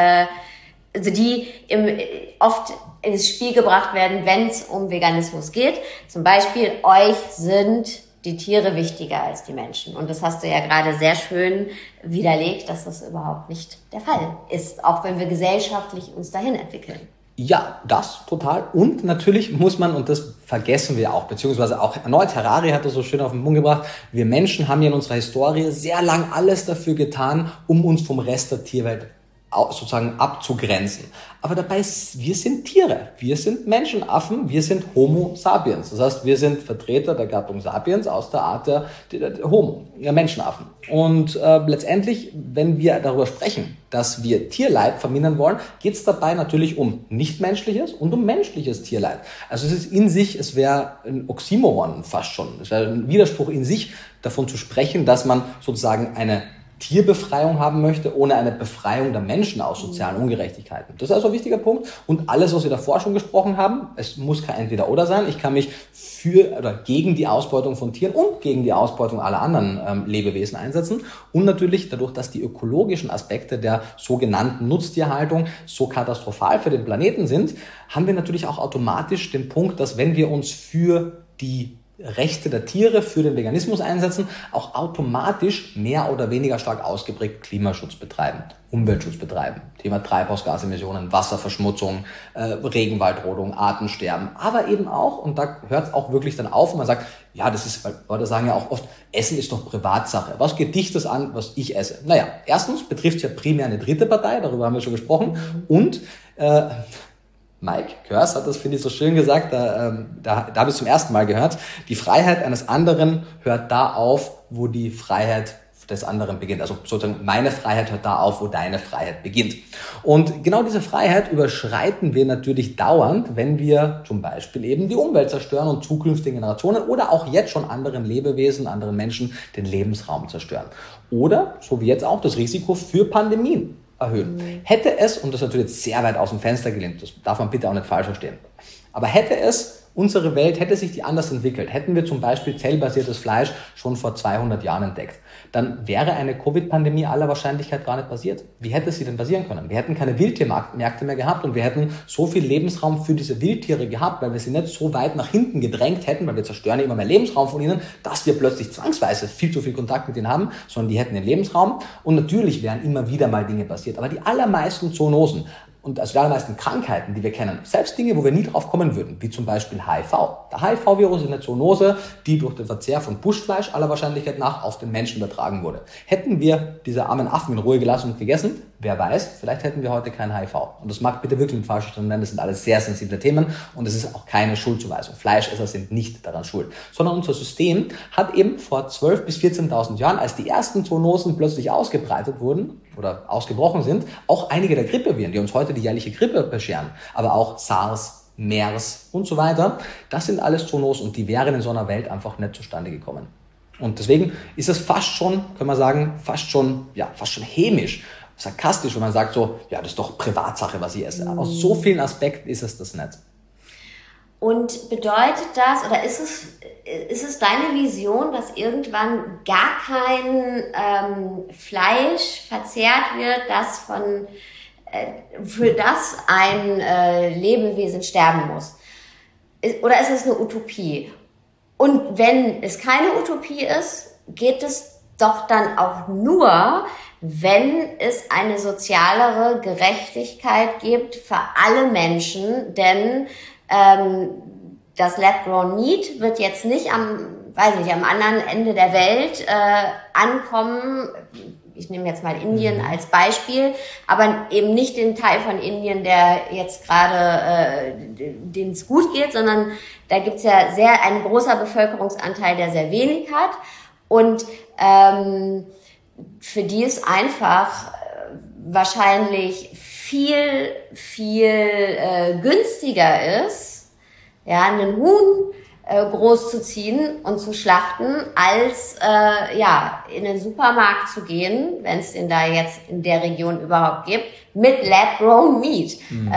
[SPEAKER 1] oft ins Spiel gebracht werden, wenn es um Veganismus geht. Zum Beispiel, euch sind die Tiere wichtiger als die Menschen. Und das hast du ja gerade sehr schön widerlegt, dass das überhaupt nicht der Fall ist, auch wenn wir gesellschaftlich uns dahin entwickeln.
[SPEAKER 2] Ja, das total. Und natürlich muss man, und das vergessen wir auch, beziehungsweise auch erneut Harari hat das so schön auf den Punkt gebracht, wir Menschen haben ja in unserer Historie sehr lang alles dafür getan, um uns vom Rest der Tierwelt sozusagen abzugrenzen. Aber dabei, wir sind Tiere, wir sind Menschenaffen, wir sind Homo sapiens. Das heißt, wir sind Vertreter der Gattung Sapiens aus der Art der Homo, der Menschenaffen. Und letztendlich, wenn wir darüber sprechen, dass wir Tierleid vermindern wollen, geht es dabei natürlich um nichtmenschliches und um menschliches Tierleid. Also es ist in sich, es wäre ein Oxymoron fast schon, es wäre ein Widerspruch in sich, davon zu sprechen, dass man sozusagen eine Tierbefreiung haben möchte, ohne eine Befreiung der Menschen aus sozialen Ungerechtigkeiten. Das ist also ein wichtiger Punkt. Und alles, was wir davor schon gesprochen haben, es muss kein Entweder-Oder sein. Ich kann mich für oder gegen die Ausbeutung von Tieren und gegen die Ausbeutung aller anderen Lebewesen einsetzen. Und natürlich dadurch, dass die ökologischen Aspekte der sogenannten Nutztierhaltung so katastrophal für den Planeten sind, haben wir natürlich auch automatisch den Punkt, dass wenn wir uns für die Rechte der Tiere, für den Veganismus einsetzen, auch automatisch mehr oder weniger stark ausgeprägt Klimaschutz betreiben, Umweltschutz betreiben. Thema Treibhausgasemissionen, Wasserverschmutzung, Regenwaldrodung, Artensterben, aber eben auch, und da hört es auch wirklich dann auf, und man sagt, ja, das ist, weil Leute sagen ja auch oft, Essen ist doch Privatsache. Was geht dich das an, was ich esse? Naja, erstens betrifft es ja primär eine dritte Partei, darüber haben wir schon gesprochen, und Mike Körs hat das, finde ich, so schön gesagt, da habe ich es zum ersten Mal gehört. Die Freiheit eines anderen hört da auf, wo die Freiheit des anderen beginnt. Also sozusagen meine Freiheit hört da auf, wo deine Freiheit beginnt. Und genau diese Freiheit überschreiten wir natürlich dauernd, wenn wir zum Beispiel eben die Umwelt zerstören und zukünftige Generationen oder auch jetzt schon anderen Lebewesen, anderen Menschen den Lebensraum zerstören. Oder, so wie jetzt auch, das Risiko für Pandemien erhöhen. Hätte es, und das ist natürlich jetzt sehr weit aus dem Fenster gelehnt, das darf man bitte auch nicht falsch verstehen, aber unsere Welt hätte sich die anders entwickelt, hätten wir zum Beispiel zellbasiertes Fleisch schon vor 200 Jahren entdeckt, dann wäre eine Covid-Pandemie aller Wahrscheinlichkeit gar nicht passiert. Wie hätte sie denn passieren können? Wir hätten keine Wildtiermärkte mehr gehabt und wir hätten so viel Lebensraum für diese Wildtiere gehabt, weil wir sie nicht so weit nach hinten gedrängt hätten, weil wir zerstören ja immer mehr Lebensraum von ihnen, dass wir plötzlich zwangsweise viel zu viel Kontakt mit ihnen haben, sondern die hätten den Lebensraum, und natürlich wären immer wieder mal Dinge passiert. Aber die allermeisten Zoonosen und also die allermeisten Krankheiten, die wir kennen, selbst Dinge, wo wir nie drauf kommen würden, wie zum Beispiel HIV. Der HIV-Virus ist eine Zoonose, die durch den Verzehr von Buschfleisch aller Wahrscheinlichkeit nach auf den Menschen übertragen wurde. Hätten wir diese armen Affen in Ruhe gelassen und gegessen, wer weiß, vielleicht hätten wir heute kein HIV. Und das mag bitte wirklich nicht falsch verstanden werden, das sind alles sehr sensible Themen und es ist auch keine Schuldzuweisung. Fleischesser sind nicht daran schuld, sondern unser System hat eben vor 12.000 bis 14.000 Jahren, als die ersten Zoonosen plötzlich ausgebreitet wurden oder ausgebrochen sind, auch einige der Grippeviren, die uns heute die jährliche Grippe bescheren, aber auch SARS, MERS und so weiter, das sind alles Zoonosen und die wären in so einer Welt einfach nicht zustande gekommen. Und deswegen ist es fast schon, können wir sagen, fast schon hämisch, sarkastisch, wenn man sagt so, ja, das ist doch Privatsache, was ich esse. Aus so vielen Aspekten ist es das nicht.
[SPEAKER 1] Und bedeutet das, oder ist es deine Vision, dass irgendwann gar kein Fleisch verzehrt wird, das für das ein Lebewesen sterben muss? Oder ist es eine Utopie? Und wenn es keine Utopie ist, geht es doch dann auch nur, wenn es eine sozialere Gerechtigkeit gibt für alle Menschen, denn das Lab-Grown Meat wird jetzt nicht am anderen Ende der Welt ankommen. Ich nehme jetzt mal Indien als Beispiel, aber eben nicht den Teil von Indien, der jetzt gerade, denen es gut geht, sondern da gibt's ja ein großer Bevölkerungsanteil, der sehr wenig hat. Und für die es einfach wahrscheinlich viel, viel günstiger ist, ja, einen Huhn groß zu ziehen und zu schlachten, als in den Supermarkt zu gehen, wenn es den da jetzt in der Region überhaupt gibt, mit Lab-Grown Meat.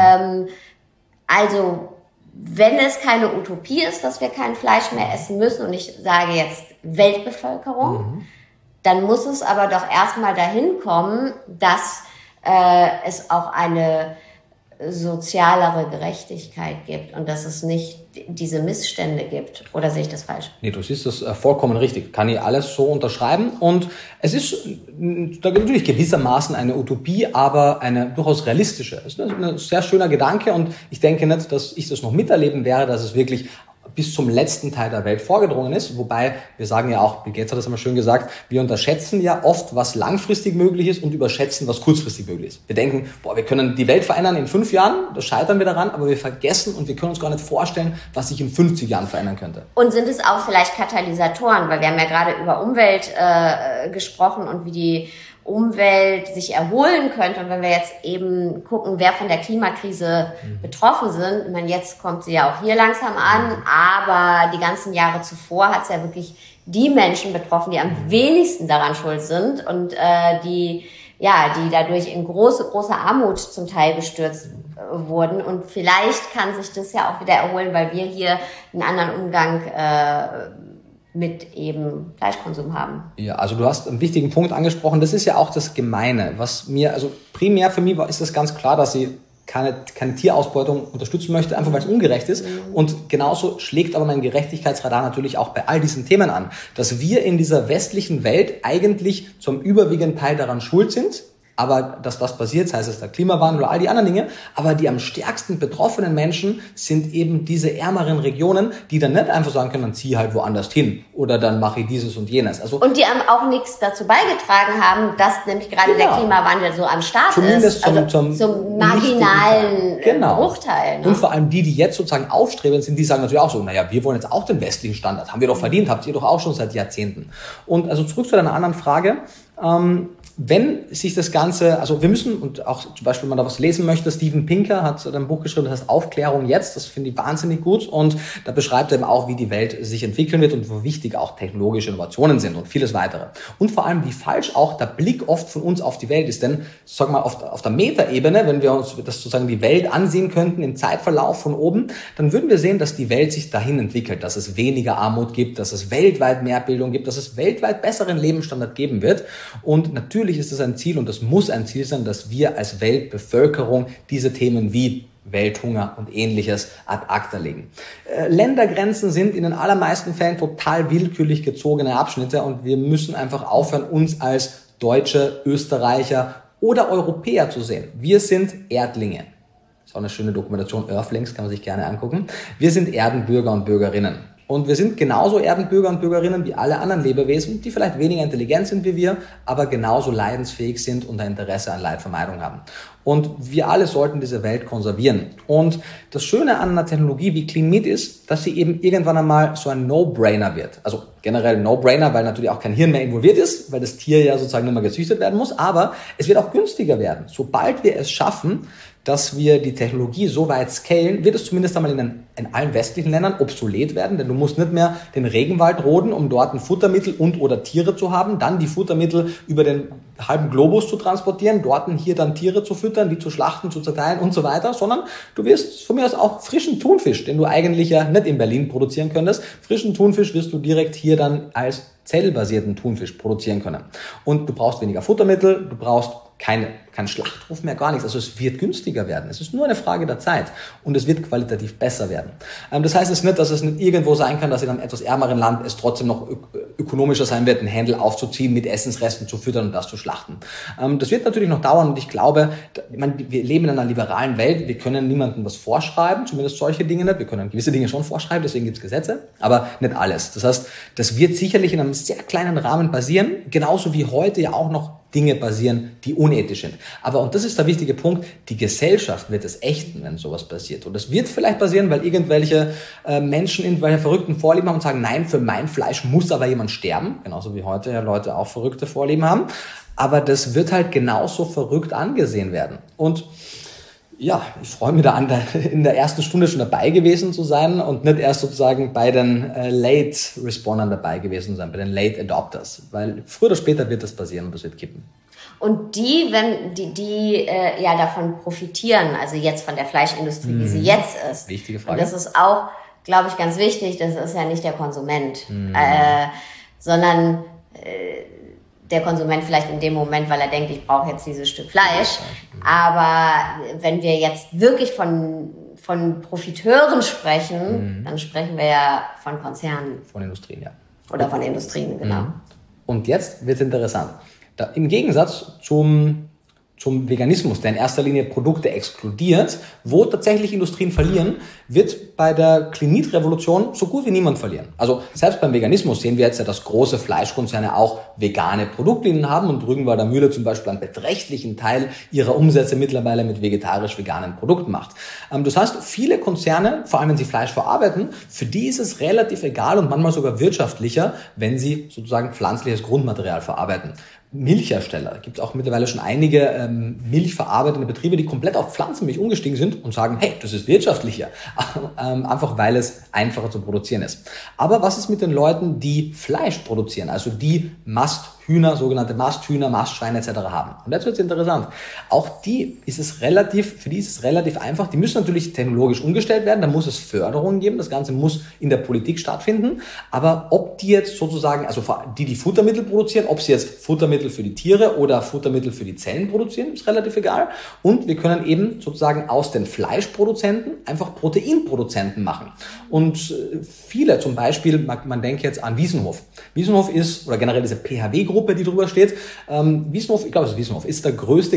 [SPEAKER 1] Also wenn es keine Utopie ist, dass wir kein Fleisch mehr essen müssen, und ich sage jetzt Weltbevölkerung, dann muss es aber doch erstmal dahin kommen, dass es auch eine sozialere Gerechtigkeit gibt und dass es nicht diese Missstände gibt. Oder sehe ich das falsch?
[SPEAKER 2] Nee, du siehst das vollkommen richtig. Kann ich alles so unterschreiben. Und es ist da natürlich gewissermaßen eine Utopie, aber eine durchaus realistische. Es ist ein sehr schöner Gedanke, und ich denke nicht, dass ich das noch miterleben werde, dass es wirklich bis zum letzten Teil der Welt vorgedrungen ist. Wobei, wir sagen ja auch, Bill Gates hat das immer schön gesagt, wir unterschätzen ja oft, was langfristig möglich ist, und überschätzen, was kurzfristig möglich ist. Wir denken, wir können die Welt verändern in 5 Jahren, da scheitern wir daran, aber wir vergessen und wir können uns gar nicht vorstellen, was sich in 50 Jahren verändern könnte.
[SPEAKER 1] Und sind es auch vielleicht Katalysatoren, weil wir haben ja gerade über Umwelt gesprochen und wie die Umwelt sich erholen könnte. Und wenn wir jetzt eben gucken, wer von der Klimakrise betroffen sind, ich meine, jetzt kommt sie ja auch hier langsam an, aber die ganzen Jahre zuvor hat es ja wirklich die Menschen betroffen, die am wenigsten daran schuld sind und die dadurch in große, große Armut zum Teil gestürzt wurden. Und vielleicht kann sich das ja auch wieder erholen, weil wir hier einen anderen Umgang mit eben Fleischkonsum haben.
[SPEAKER 2] Ja, also du hast einen wichtigen Punkt angesprochen. Das ist ja auch das Gemeine. Primär für mich ist das ganz klar, dass ich keine Tierausbeutung unterstützen möchte, einfach weil es ungerecht ist. Und genauso schlägt aber mein Gerechtigkeitsradar natürlich auch bei all diesen Themen an, dass wir in dieser westlichen Welt eigentlich zum überwiegenden Teil daran schuld sind. Aber dass das passiert, sei es der Klimawandel oder all die anderen Dinge, aber die am stärksten betroffenen Menschen sind eben diese ärmeren Regionen, die dann nicht einfach sagen können, dann zieh halt woanders hin oder dann mache ich dieses und jenes.
[SPEAKER 1] Und die auch nichts dazu beigetragen haben, dass nämlich gerade der Klimawandel so am Start
[SPEAKER 2] zumindest
[SPEAKER 1] ist. Zum marginalen Bruchteil. Ne?
[SPEAKER 2] Und vor allem die jetzt sozusagen aufstrebend sind, die sagen natürlich auch so, wir wollen jetzt auch den westlichen Standard, haben wir doch verdient, habt ihr doch auch schon seit Jahrzehnten. Und also zurück zu deiner anderen Frage, wenn sich das Ganze, also wir müssen, und auch zum Beispiel, wenn man da was lesen möchte, Steven Pinker hat ein Buch geschrieben, das heißt Aufklärung jetzt, das finde ich wahnsinnig gut, und da beschreibt er eben auch, wie die Welt sich entwickeln wird und wo wichtig auch technologische Innovationen sind und vieles weitere. Und vor allem, wie falsch auch der Blick oft von uns auf die Welt ist, denn, sag mal, auf der Metaebene, wenn wir uns das sozusagen die Welt ansehen könnten im Zeitverlauf von oben, dann würden wir sehen, dass die Welt sich dahin entwickelt, dass es weniger Armut gibt, dass es weltweit mehr Bildung gibt, dass es weltweit besseren Lebensstandard geben wird. Und natürlich ist es ein Ziel, und das muss ein Ziel sein, dass wir als Weltbevölkerung diese Themen wie Welthunger und Ähnliches ad acta legen. Ländergrenzen sind in den allermeisten Fällen total willkürlich gezogene Abschnitte, und wir müssen einfach aufhören, uns als Deutsche, Österreicher oder Europäer zu sehen. Wir sind Erdlinge. Das ist auch eine schöne Dokumentation, Earthlings, kann man sich gerne angucken. Wir sind Erdenbürger und Bürgerinnen. Und wir sind genauso Erdenbürger und Bürgerinnen wie alle anderen Lebewesen, die vielleicht weniger intelligent sind wie wir, aber genauso leidensfähig sind und ein Interesse an Leidvermeidung haben. Und wir alle sollten diese Welt konservieren. Und das Schöne an einer Technologie wie Clean Meat ist, dass sie eben irgendwann einmal so ein No-Brainer wird. Also generell No-Brainer, weil natürlich auch kein Hirn mehr involviert ist, weil das Tier ja sozusagen nicht mehr gezüchtet werden muss. Aber es wird auch günstiger werden. Sobald wir es schaffen, dass wir die Technologie so weit scalen, wird es zumindest einmal in allen westlichen Ländern obsolet werden, denn du musst nicht mehr den Regenwald roden, um dort ein Futtermittel und oder Tiere zu haben, dann die Futtermittel über den halben Globus zu transportieren, dort hier dann Tiere zu füttern, die zu schlachten, zu zerteilen und so weiter, sondern du wirst von mir aus auch frischen Thunfisch, den du eigentlich ja nicht in Berlin produzieren könntest, frischen Thunfisch wirst du direkt hier dann als zellbasierten Thunfisch produzieren können. Und du brauchst weniger Futtermittel, du brauchst kein Schlachtruf mehr, gar nichts. Also es wird günstiger werden. Es ist nur eine Frage der Zeit und es wird qualitativ besser werden. Das heißt es nicht, dass es nicht irgendwo sein kann, dass in einem etwas ärmeren Land es trotzdem noch ökonomischer sein wird, einen Händel aufzuziehen, mit Essensresten zu füttern und das zu schlachten. Das wird natürlich noch dauern und ich glaube, wir leben in einer liberalen Welt, wir können niemandem was vorschreiben, zumindest solche Dinge nicht. Wir können gewisse Dinge schon vorschreiben, deswegen gibt es Gesetze, aber nicht alles. Das heißt, das wird sicherlich in einem sehr kleinen Rahmen passieren, genauso wie heute ja auch noch Dinge passieren, die unethisch sind. Aber, und das ist der wichtige Punkt, die Gesellschaft wird es ächten, wenn sowas passiert. Und das wird vielleicht passieren, weil irgendwelche Menschen irgendwelche verrückten Vorlieben haben und sagen, nein, für mein Fleisch muss aber jemand sterben. Genauso wie heute ja Leute auch verrückte Vorlieben haben. Aber das wird halt genauso verrückt angesehen werden. Und ja, ich freue mich da an, in der ersten Stunde schon dabei gewesen zu sein und nicht erst sozusagen bei den Late Respondern dabei gewesen zu sein, bei den Late Adopters. Weil früher oder später wird das passieren und das wird kippen.
[SPEAKER 1] Und die ja davon profitieren, also jetzt von der Fleischindustrie, wie sie jetzt ist.
[SPEAKER 2] Wichtige Frage.
[SPEAKER 1] Und das ist auch, glaube ich, ganz wichtig, das ist ja nicht der Konsument, sondern der Konsument vielleicht in dem Moment, weil er denkt, ich brauche jetzt dieses Stück Fleisch. Aber wenn wir jetzt wirklich von Profiteuren sprechen, dann sprechen wir ja von Konzernen.
[SPEAKER 2] Von Industrien, ja.
[SPEAKER 1] Oder von Industrien, genau.
[SPEAKER 2] Und jetzt wird es interessant. Im Gegensatz zum Veganismus, der in erster Linie Produkte exkludiert, wo tatsächlich Industrien verlieren, wird bei der Clean Meat Revolution so gut wie niemand verlieren. Also selbst beim Veganismus sehen wir jetzt ja, dass große Fleischkonzerne auch vegane Produktlinien haben und Rügenwalder Mühle zum Beispiel einen beträchtlichen Teil ihrer Umsätze mittlerweile mit vegetarisch-veganen Produkten macht. Das heißt, viele Konzerne, vor allem wenn sie Fleisch verarbeiten, für die ist es relativ egal und manchmal sogar wirtschaftlicher, wenn sie sozusagen pflanzliches Grundmaterial verarbeiten. Milchhersteller. Gibt es auch mittlerweile schon einige milchverarbeitende Betriebe, die komplett auf Pflanzenmilch umgestiegen sind und sagen, hey, das ist wirtschaftlicher. Einfach weil es einfacher zu produzieren ist. Aber was ist mit den Leuten, die Fleisch produzieren, also die Masthühner, sogenannte Masthühner, Mastschweine etc. haben? Und jetzt wird es interessant. Auch für die ist es relativ einfach. Die müssen natürlich technologisch umgestellt werden, da muss es Förderungen geben, das Ganze muss in der Politik stattfinden. Aber ob die jetzt sozusagen, also die Futtermittel produzieren, ob sie jetzt Futtermittel für die Tiere oder Futtermittel für die Zellen produzieren, ist relativ egal. Und wir können eben sozusagen aus den Fleischproduzenten einfach Proteinproduzenten machen. Und viele, zum Beispiel, man denkt jetzt an Wiesenhof. Wiesenhof ist, oder generell diese PHW-Gruppe, die drüber steht, Wiesenhof, ich glaube, es ist Wiesenhof, ist der größte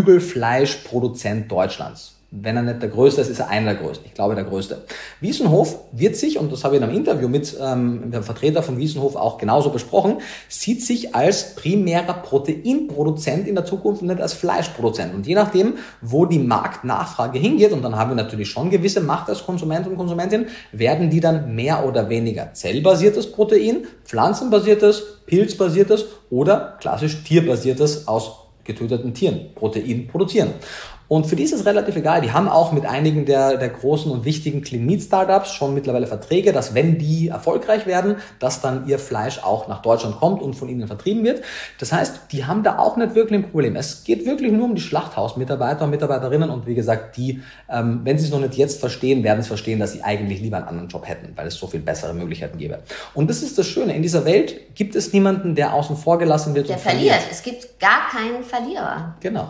[SPEAKER 2] Geflügelfleischproduzent Deutschlands. Wenn er nicht der Größte ist, ist er einer der Größten. Ich glaube, der Größte. Wiesenhof wird sich, und das habe ich in einem Interview mit dem Vertreter von Wiesenhof auch genauso besprochen, sieht sich als primärer Proteinproduzent in der Zukunft und nicht als Fleischproduzent. Und je nachdem, wo die Marktnachfrage hingeht, und dann haben wir natürlich schon gewisse Macht als Konsument und Konsumentin, werden die dann mehr oder weniger zellbasiertes Protein, pflanzenbasiertes, pilzbasiertes oder klassisch tierbasiertes aus getöteten Tieren Protein produzieren. Und für die ist es relativ egal. Die haben auch mit einigen der großen und wichtigen Clean Meat Startups schon mittlerweile Verträge, dass wenn die erfolgreich werden, dass dann ihr Fleisch auch nach Deutschland kommt und von ihnen vertrieben wird. Das heißt, die haben da auch nicht wirklich ein Problem. Es geht wirklich nur um die Schlachthausmitarbeiter und Mitarbeiterinnen und wie gesagt, die, wenn sie es noch nicht jetzt verstehen, werden es verstehen, dass sie eigentlich lieber einen anderen Job hätten, weil es so viel bessere Möglichkeiten gäbe. Und das ist das Schöne. In dieser Welt gibt es niemanden, der außen vor gelassen wird.
[SPEAKER 1] Der verliert. Es gibt gar keinen Verlierer.
[SPEAKER 2] Genau.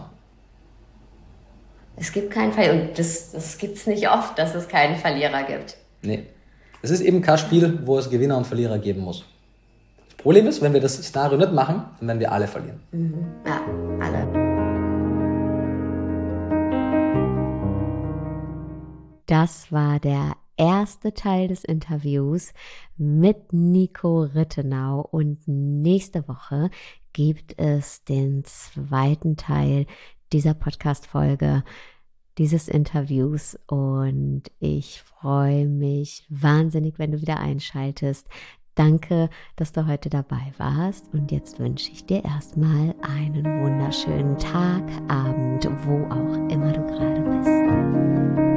[SPEAKER 1] Es gibt keinen Verlierer. Und das gibt es nicht oft, dass es keinen Verlierer gibt.
[SPEAKER 2] Nee. Es ist eben kein Spiel, wo es Gewinner und Verlierer geben muss. Das Problem ist, wenn wir das Szenario nicht machen, dann werden wir alle verlieren.
[SPEAKER 1] Ja, alle. Das war der erste Teil des Interviews mit Nico Rittenau. Und nächste Woche gibt es den zweiten Teil dieser Podcast-Folge, dieses Interviews, und ich freue mich wahnsinnig, wenn du wieder einschaltest. Danke, dass du heute dabei warst, und jetzt wünsche ich dir erstmal einen wunderschönen Tag, Abend, wo auch immer du gerade bist.